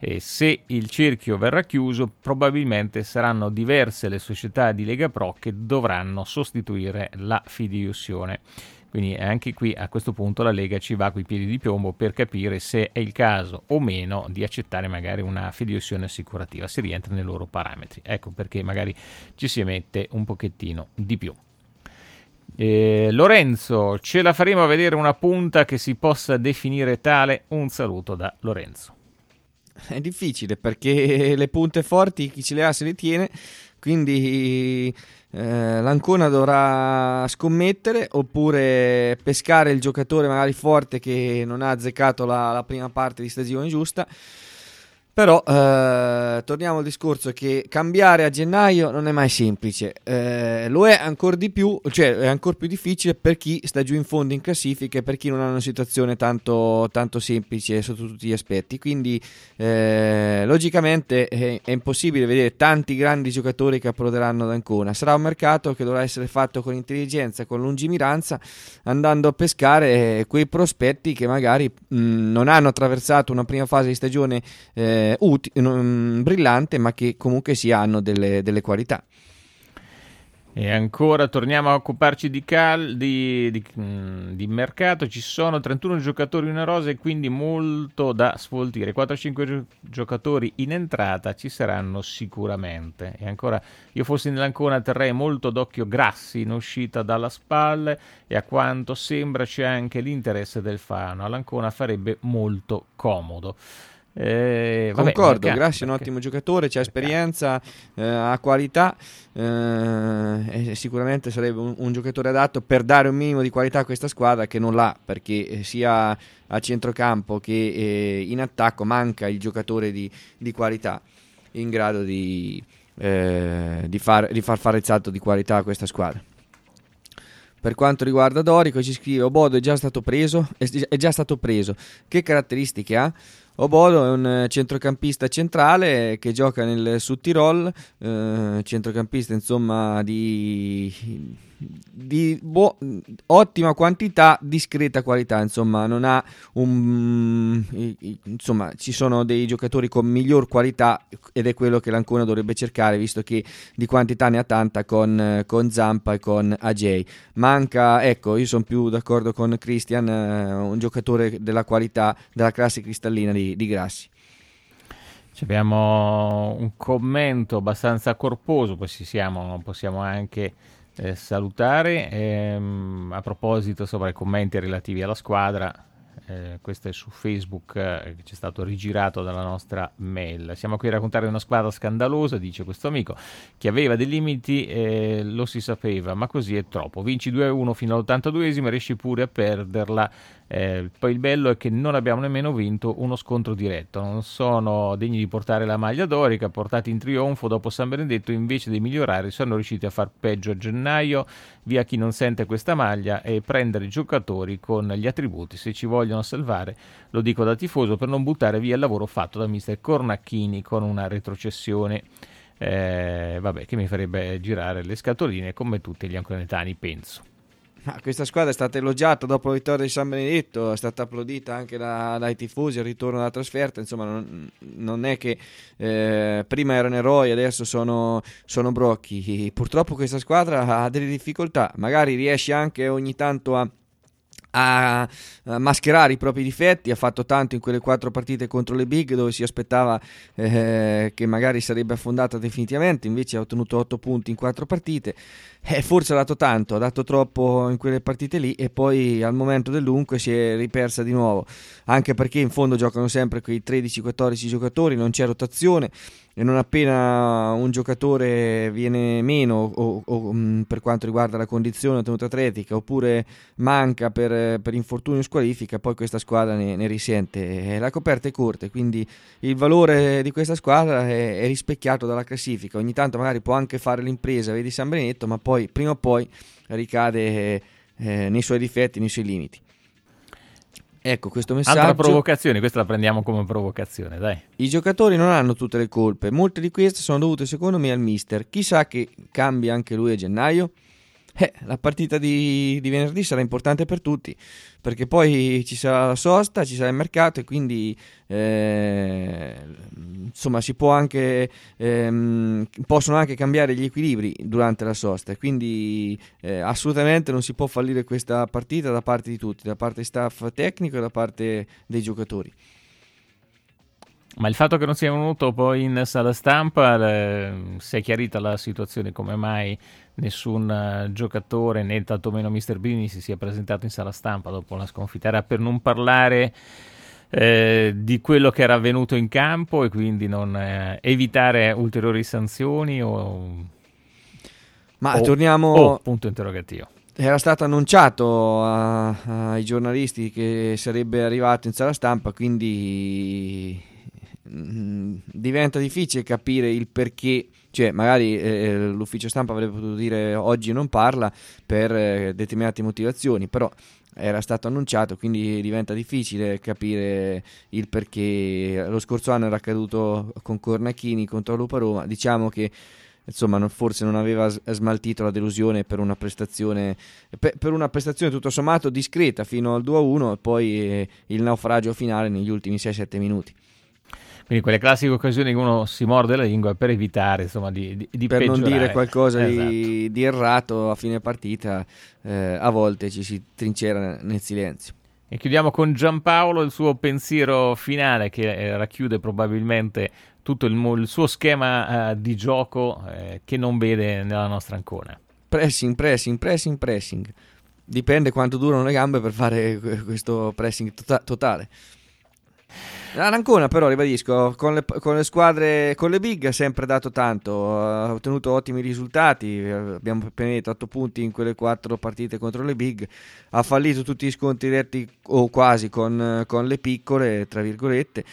E se il cerchio verrà chiuso, probabilmente saranno diverse le società di Lega Pro che dovranno sostituire la fideiussione. Quindi anche qui a questo punto la Lega ci va coi piedi di piombo per capire se è il caso o meno di accettare magari una fideiussione assicurativa, se rientra nei loro parametri. Ecco perché magari ci si mette un pochettino di più. Eh, Lorenzo, ce la faremo a vedere una punta che si possa definire tale? Un saluto da Lorenzo. È difficile perché le punte forti chi ce le ha se le tiene, quindi eh, l'Ancona dovrà scommettere oppure pescare il giocatore magari forte che non ha azzeccato la, la prima parte di stagione giusta. Però eh, torniamo al discorso che cambiare a gennaio non è mai semplice, eh, lo è ancora di più, cioè è ancora più difficile per chi sta giù in fondo in classifica e per chi non ha una situazione tanto, tanto semplice sotto tutti gli aspetti, quindi eh, logicamente è, è impossibile vedere tanti grandi giocatori che approderanno ad Ancona. Sarà un mercato che dovrà essere fatto con intelligenza, con lungimiranza, andando a pescare quei prospetti che magari mh, non hanno attraversato una prima fase di stagione eh, Uti, non, brillante, ma che comunque si hanno delle, delle qualità. E ancora torniamo a occuparci di, cal, di, di, di mercato. Ci sono trentuno giocatori in una rosa e quindi molto da sfoltire. quattro cinque gio- giocatori in entrata ci saranno sicuramente. E ancora, io fossi nell'Ancona terrei molto d'occhio Grassi in uscita dalla SPAL, e a quanto sembra c'è anche l'interesse del Fano. All'Ancona farebbe molto comodo. Eh, vabbè, Concordo, mercato, Grassi è un ottimo giocatore, c'ha esperienza, eh, ha qualità, eh, e sicuramente sarebbe un, un giocatore adatto per dare un minimo di qualità a questa squadra che non l'ha, perché sia a centrocampo che eh, in attacco manca il giocatore di, di qualità in grado di, eh, di, far, di far fare il salto di qualità a questa squadra. Per quanto riguarda Dorico, ci scrive: Obodo è già stato preso, è già stato preso. Che caratteristiche ha? Obodo è un centrocampista centrale che gioca nel Sud Tirol, eh, centrocampista insomma di, di bo- ottima quantità, discreta qualità, insomma non ha un, insomma ci sono dei giocatori con miglior qualità ed è quello che l'Ancona dovrebbe cercare, visto che di quantità ne ha tanta con, con Zampa e con Ajay. Manca, ecco, io sono più d'accordo con Christian, eh, un giocatore della qualità, della classe cristallina di di Grassi. Abbiamo un commento abbastanza corposo, poi ci siamo, possiamo anche eh, salutare ehm, a proposito sopra i commenti relativi alla squadra. Eh, questo è su Facebook, eh, che ci è stato rigirato dalla nostra mail. Siamo qui a raccontare una squadra scandalosa, dice questo amico, che aveva dei limiti, eh, lo si sapeva, ma così è troppo. Vinci due a uno fino all'ottantaduesimo e riesci pure a perderla. Eh, poi il bello è che non abbiamo nemmeno vinto uno scontro diretto, non sono degni di portare la maglia dorica, portati in trionfo dopo San Benedetto, invece di migliorare sono riusciti a far peggio a gennaio. Via chi non sente questa maglia e prendere giocatori con gli attributi se ci vogliono salvare, lo dico da tifoso, per non buttare via il lavoro fatto da mister Cornacchini con una retrocessione, eh, vabbè, che mi farebbe girare le scatoline come tutti gli anconetani, penso. Ma questa squadra è stata elogiata dopo la vittoria di San Benedetto, è stata applaudita anche da, dai tifosi al ritorno dalla trasferta, insomma non, non è che eh, prima erano eroi, adesso sono, sono brocchi. Purtroppo questa squadra ha delle difficoltà, magari riesce anche ogni tanto a a mascherare i propri difetti, ha fatto tanto in quelle quattro partite contro le big dove si aspettava eh, che magari sarebbe affondata definitivamente, invece ha ottenuto otto punti in quattro partite, eh, forse ha dato tanto, ha dato troppo in quelle partite lì e poi al momento del dunque si è ripersa di nuovo, anche perché in fondo giocano sempre quei tredici quattordici giocatori, non c'è rotazione e non appena un giocatore viene meno o, o mh, per quanto riguarda la condizione, la tenuta atletica, oppure manca per, per infortunio o squalifica, poi questa squadra ne, ne risente. La coperta è corta, quindi il valore di questa squadra è, è rispecchiato dalla classifica. Ogni tanto magari può anche fare l'impresa, vedi San Benedetto, ma poi prima o poi ricade eh, nei suoi difetti, nei suoi limiti. Ecco questo messaggio. Altra provocazione, questa la prendiamo come provocazione, dai. I giocatori non hanno tutte le colpe, molte di queste sono dovute secondo me al mister. Chissà che cambia anche lui a gennaio. Eh, la partita di, di venerdì sarà importante per tutti, perché poi ci sarà la sosta, ci sarà il mercato e quindi eh, insomma si può anche ehm, possono anche cambiare gli equilibri durante la sosta, e quindi eh, assolutamente non si può fallire questa partita da parte di tutti, da parte staff tecnico e da parte dei giocatori. Ma il fatto che non sia venuto poi in sala stampa, eh, si è chiarita la situazione, come mai nessun uh, giocatore né tantomeno mister Bini si sia presentato in sala stampa dopo la sconfitta? Era per non parlare eh, di quello che era avvenuto in campo e quindi non eh, evitare ulteriori sanzioni o... Ma o, torniamo... o punto interrogativo. Era stato annunciato a, ai giornalisti che sarebbe arrivato in sala stampa, quindi diventa difficile capire il perché, cioè magari eh, l'ufficio stampa avrebbe potuto dire oggi non parla per eh, determinate motivazioni, però era stato annunciato, quindi diventa difficile capire il perché. Lo scorso anno era accaduto con Cornacchini contro Lupa Roma, diciamo che insomma non, forse non aveva smaltito la delusione per una prestazione per, per una prestazione tutto sommato discreta fino al due a uno e poi eh, il naufragio finale negli ultimi sei sette minuti. Quindi quelle classiche occasioni che uno si morde la lingua per evitare, insomma, di, di, di per peggiorare. Non dire qualcosa esatto. di, di errato a fine partita, eh, a volte ci si trincera nel silenzio. E chiudiamo con Giampaolo, il suo pensiero finale che eh, racchiude probabilmente tutto il, il suo schema eh, di gioco eh, che non vede nella nostra Ancona. Pressing, pressing, pressing, pressing. Dipende quanto durano le gambe per fare questo pressing tota- totale. L'Ancona però, ribadisco, con le, con le squadre, con le big ha sempre dato tanto, ha ottenuto ottimi risultati, abbiamo appena detto otto punti in quelle quattro partite contro le big, ha fallito tutti gli scontri diretti o quasi con, con le piccole, tra virgolette,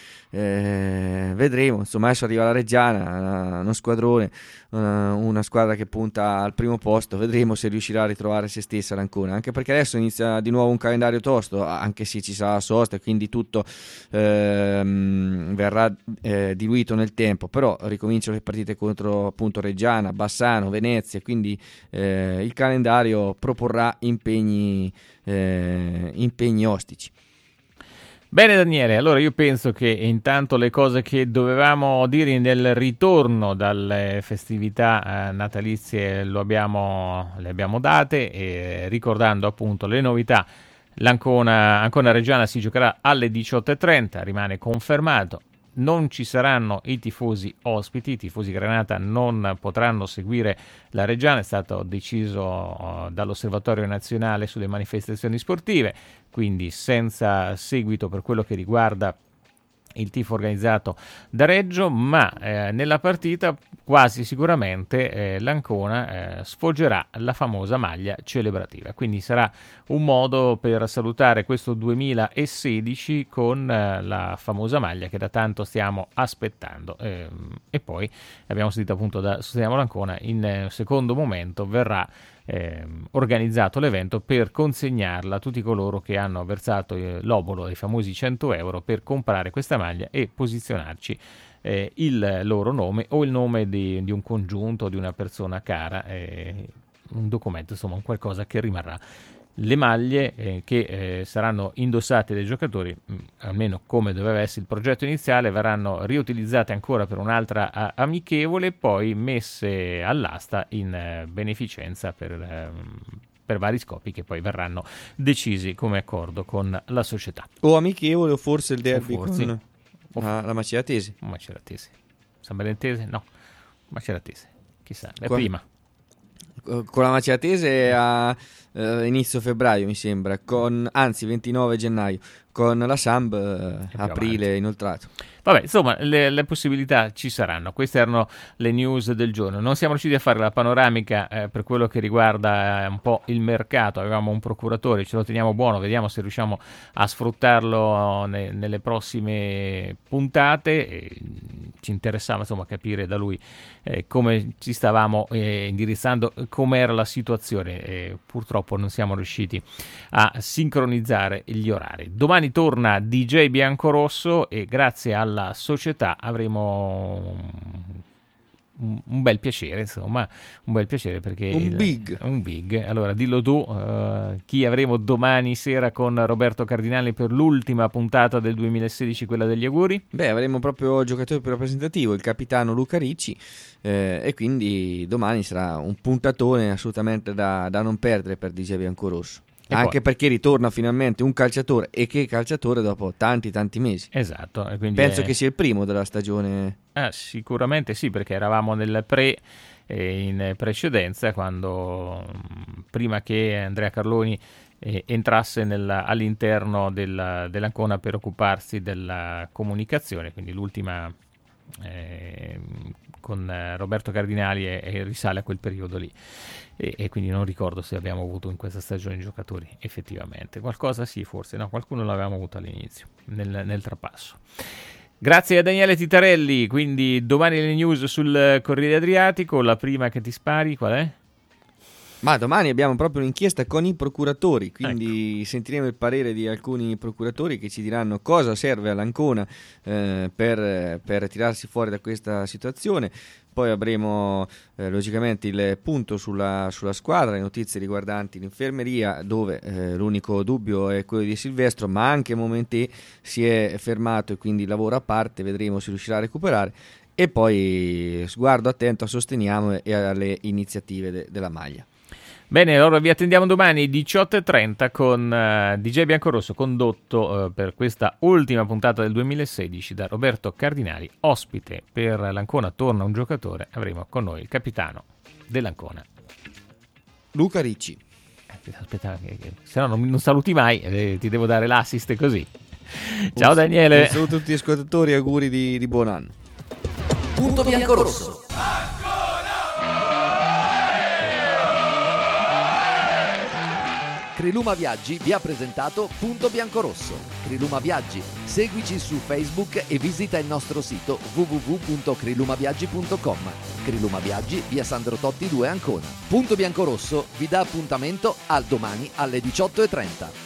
eh, vedremo, insomma adesso arriva la Reggiana, uno squadrone, una, una squadra che punta al primo posto, vedremo se riuscirà a ritrovare se stessa l'Ancona, anche perché adesso inizia di nuovo un calendario tosto, anche se ci sarà la sosta e quindi tutto eh, verrà eh, diluito nel tempo, però ricominciano le partite contro appunto Reggiana, Bassano, Venezia, quindi eh, il calendario proporrà impegni, eh, impegni ostici. Bene Daniele, allora io penso che intanto le cose che dovevamo dire nel ritorno dalle festività eh, natalizie lo abbiamo, le abbiamo date, e ricordando appunto le novità. L'Ancona Ancona Reggiana si giocherà alle diciotto e trenta, rimane confermato. Non ci saranno i tifosi ospiti, i tifosi Granata non potranno seguire la Reggiana, è stato deciso dall'Osservatorio Nazionale sulle manifestazioni sportive, quindi senza seguito per quello che riguarda il tifo organizzato da Reggio, ma eh, nella partita quasi sicuramente eh, l'Ancona eh, sfoggerà la famosa maglia celebrativa, quindi sarà un modo per salutare questo duemilasedici con eh, la famosa maglia che da tanto stiamo aspettando, eh, e poi abbiamo sentito appunto da Sosteniamo l'Ancona, in eh, secondo momento verrà Eh, organizzato l'evento per consegnarla a tutti coloro che hanno versato eh, l'obolo dei famosi cento euro per comprare questa maglia e posizionarci eh, il loro nome o il nome di, di un congiunto, di una persona cara, eh, un documento, insomma un qualcosa che rimarrà. Le maglie eh, che eh, saranno indossate dai giocatori, mh, almeno come doveva essere il progetto iniziale, verranno riutilizzate ancora per un'altra a- amichevole e poi messe all'asta in eh, beneficenza per, eh, per vari scopi che poi verranno decisi come accordo con la società. O amichevole o forse il derby forse, con o la, la Maceratese. Maceratese. San Benedentese? No, Maceratese. Chissà, è Qua- prima. Con la Maceratese a eh, inizio febbraio mi sembra, con, anzi ventinove gennaio, con la Samb eh, aprile avanti. inoltrato. Vabbè, insomma, le, le possibilità ci saranno. Queste erano le news del giorno. Non siamo riusciti a fare la panoramica eh, per quello che riguarda eh, un po' il mercato. Avevamo un procuratore, ce lo teniamo buono, vediamo se riusciamo a sfruttarlo ne, nelle prossime puntate. E ci interessava insomma capire da lui eh, come ci stavamo eh, indirizzando, com'era la situazione. E purtroppo non siamo riusciti a sincronizzare gli orari. Domani torna D J Biancorosso e grazie alla società avremo un, un bel piacere, insomma, un bel piacere perché... Un il, big. Un big. Allora, dillo tu, uh, chi avremo domani sera con Roberto Cardinali per l'ultima puntata del duemilasedici, quella degli auguri? Beh, avremo proprio giocatore più rappresentativo, il capitano Luca Ricci, eh, e quindi domani sarà un puntatone assolutamente da, da non perdere per D J Biancorosso. E Anche poi- perché ritorna finalmente un calciatore, e che calciatore dopo tanti tanti mesi. Esatto. E quindi Penso è- che sia il primo della stagione. Ah, sicuramente sì, perché eravamo nel pre eh, in precedenza, quando mh, prima che Andrea Carloni eh, entrasse nella- all'interno della- dell'Ancona per occuparsi della comunicazione, quindi l'ultima eh, con eh, Roberto Cardinali e, e risale a quel periodo lì. E, e quindi non ricordo se abbiamo avuto in questa stagione giocatori effettivamente. Qualcosa sì, forse, no, qualcuno l'avevamo avuto all'inizio, nel, nel trapasso. Grazie a Daniele Titarelli, quindi domani le news sul Corriere Adriatico, la prima che ti spari qual è? Ma domani abbiamo proprio un'inchiesta con i procuratori, quindi sentiremo il parere di alcuni procuratori che ci diranno cosa serve all'Ancona eh, per, per tirarsi fuori da questa situazione. Poi avremo eh, logicamente il punto sulla, sulla squadra, le notizie riguardanti l'infermeria, dove eh, l'unico dubbio è quello di Silvestro, ma anche Momentè si è fermato e quindi lavora a parte, vedremo se riuscirà a recuperare. E poi sguardo attento a Sosteniamo e alle iniziative de- della maglia. Bene, allora vi attendiamo domani diciotto e trenta con uh, D J Biancorosso, condotto uh, per questa ultima puntata del duemilasedici da Roberto Cardinali. Ospite per l'Ancona torna un giocatore, avremo con noi il capitano dell'Ancona, Luca Ricci. Eh, aspetta, che, che, se no non, non saluti mai, eh, ti devo dare l'assist così. Ciao Daniele. Un saluto a tutti gli ascoltatori e auguri di, di buon anno. Punto Biancorosso. Criluma Viaggi vi ha presentato Punto Biancorosso. Criluma Viaggi, seguici su Facebook e visita il nostro sito w w w punto crilumaviaggi punto com. Criluma Viaggi, via Sandro Totti due Ancona. Punto Biancorosso vi dà appuntamento al domani alle diciotto e trenta.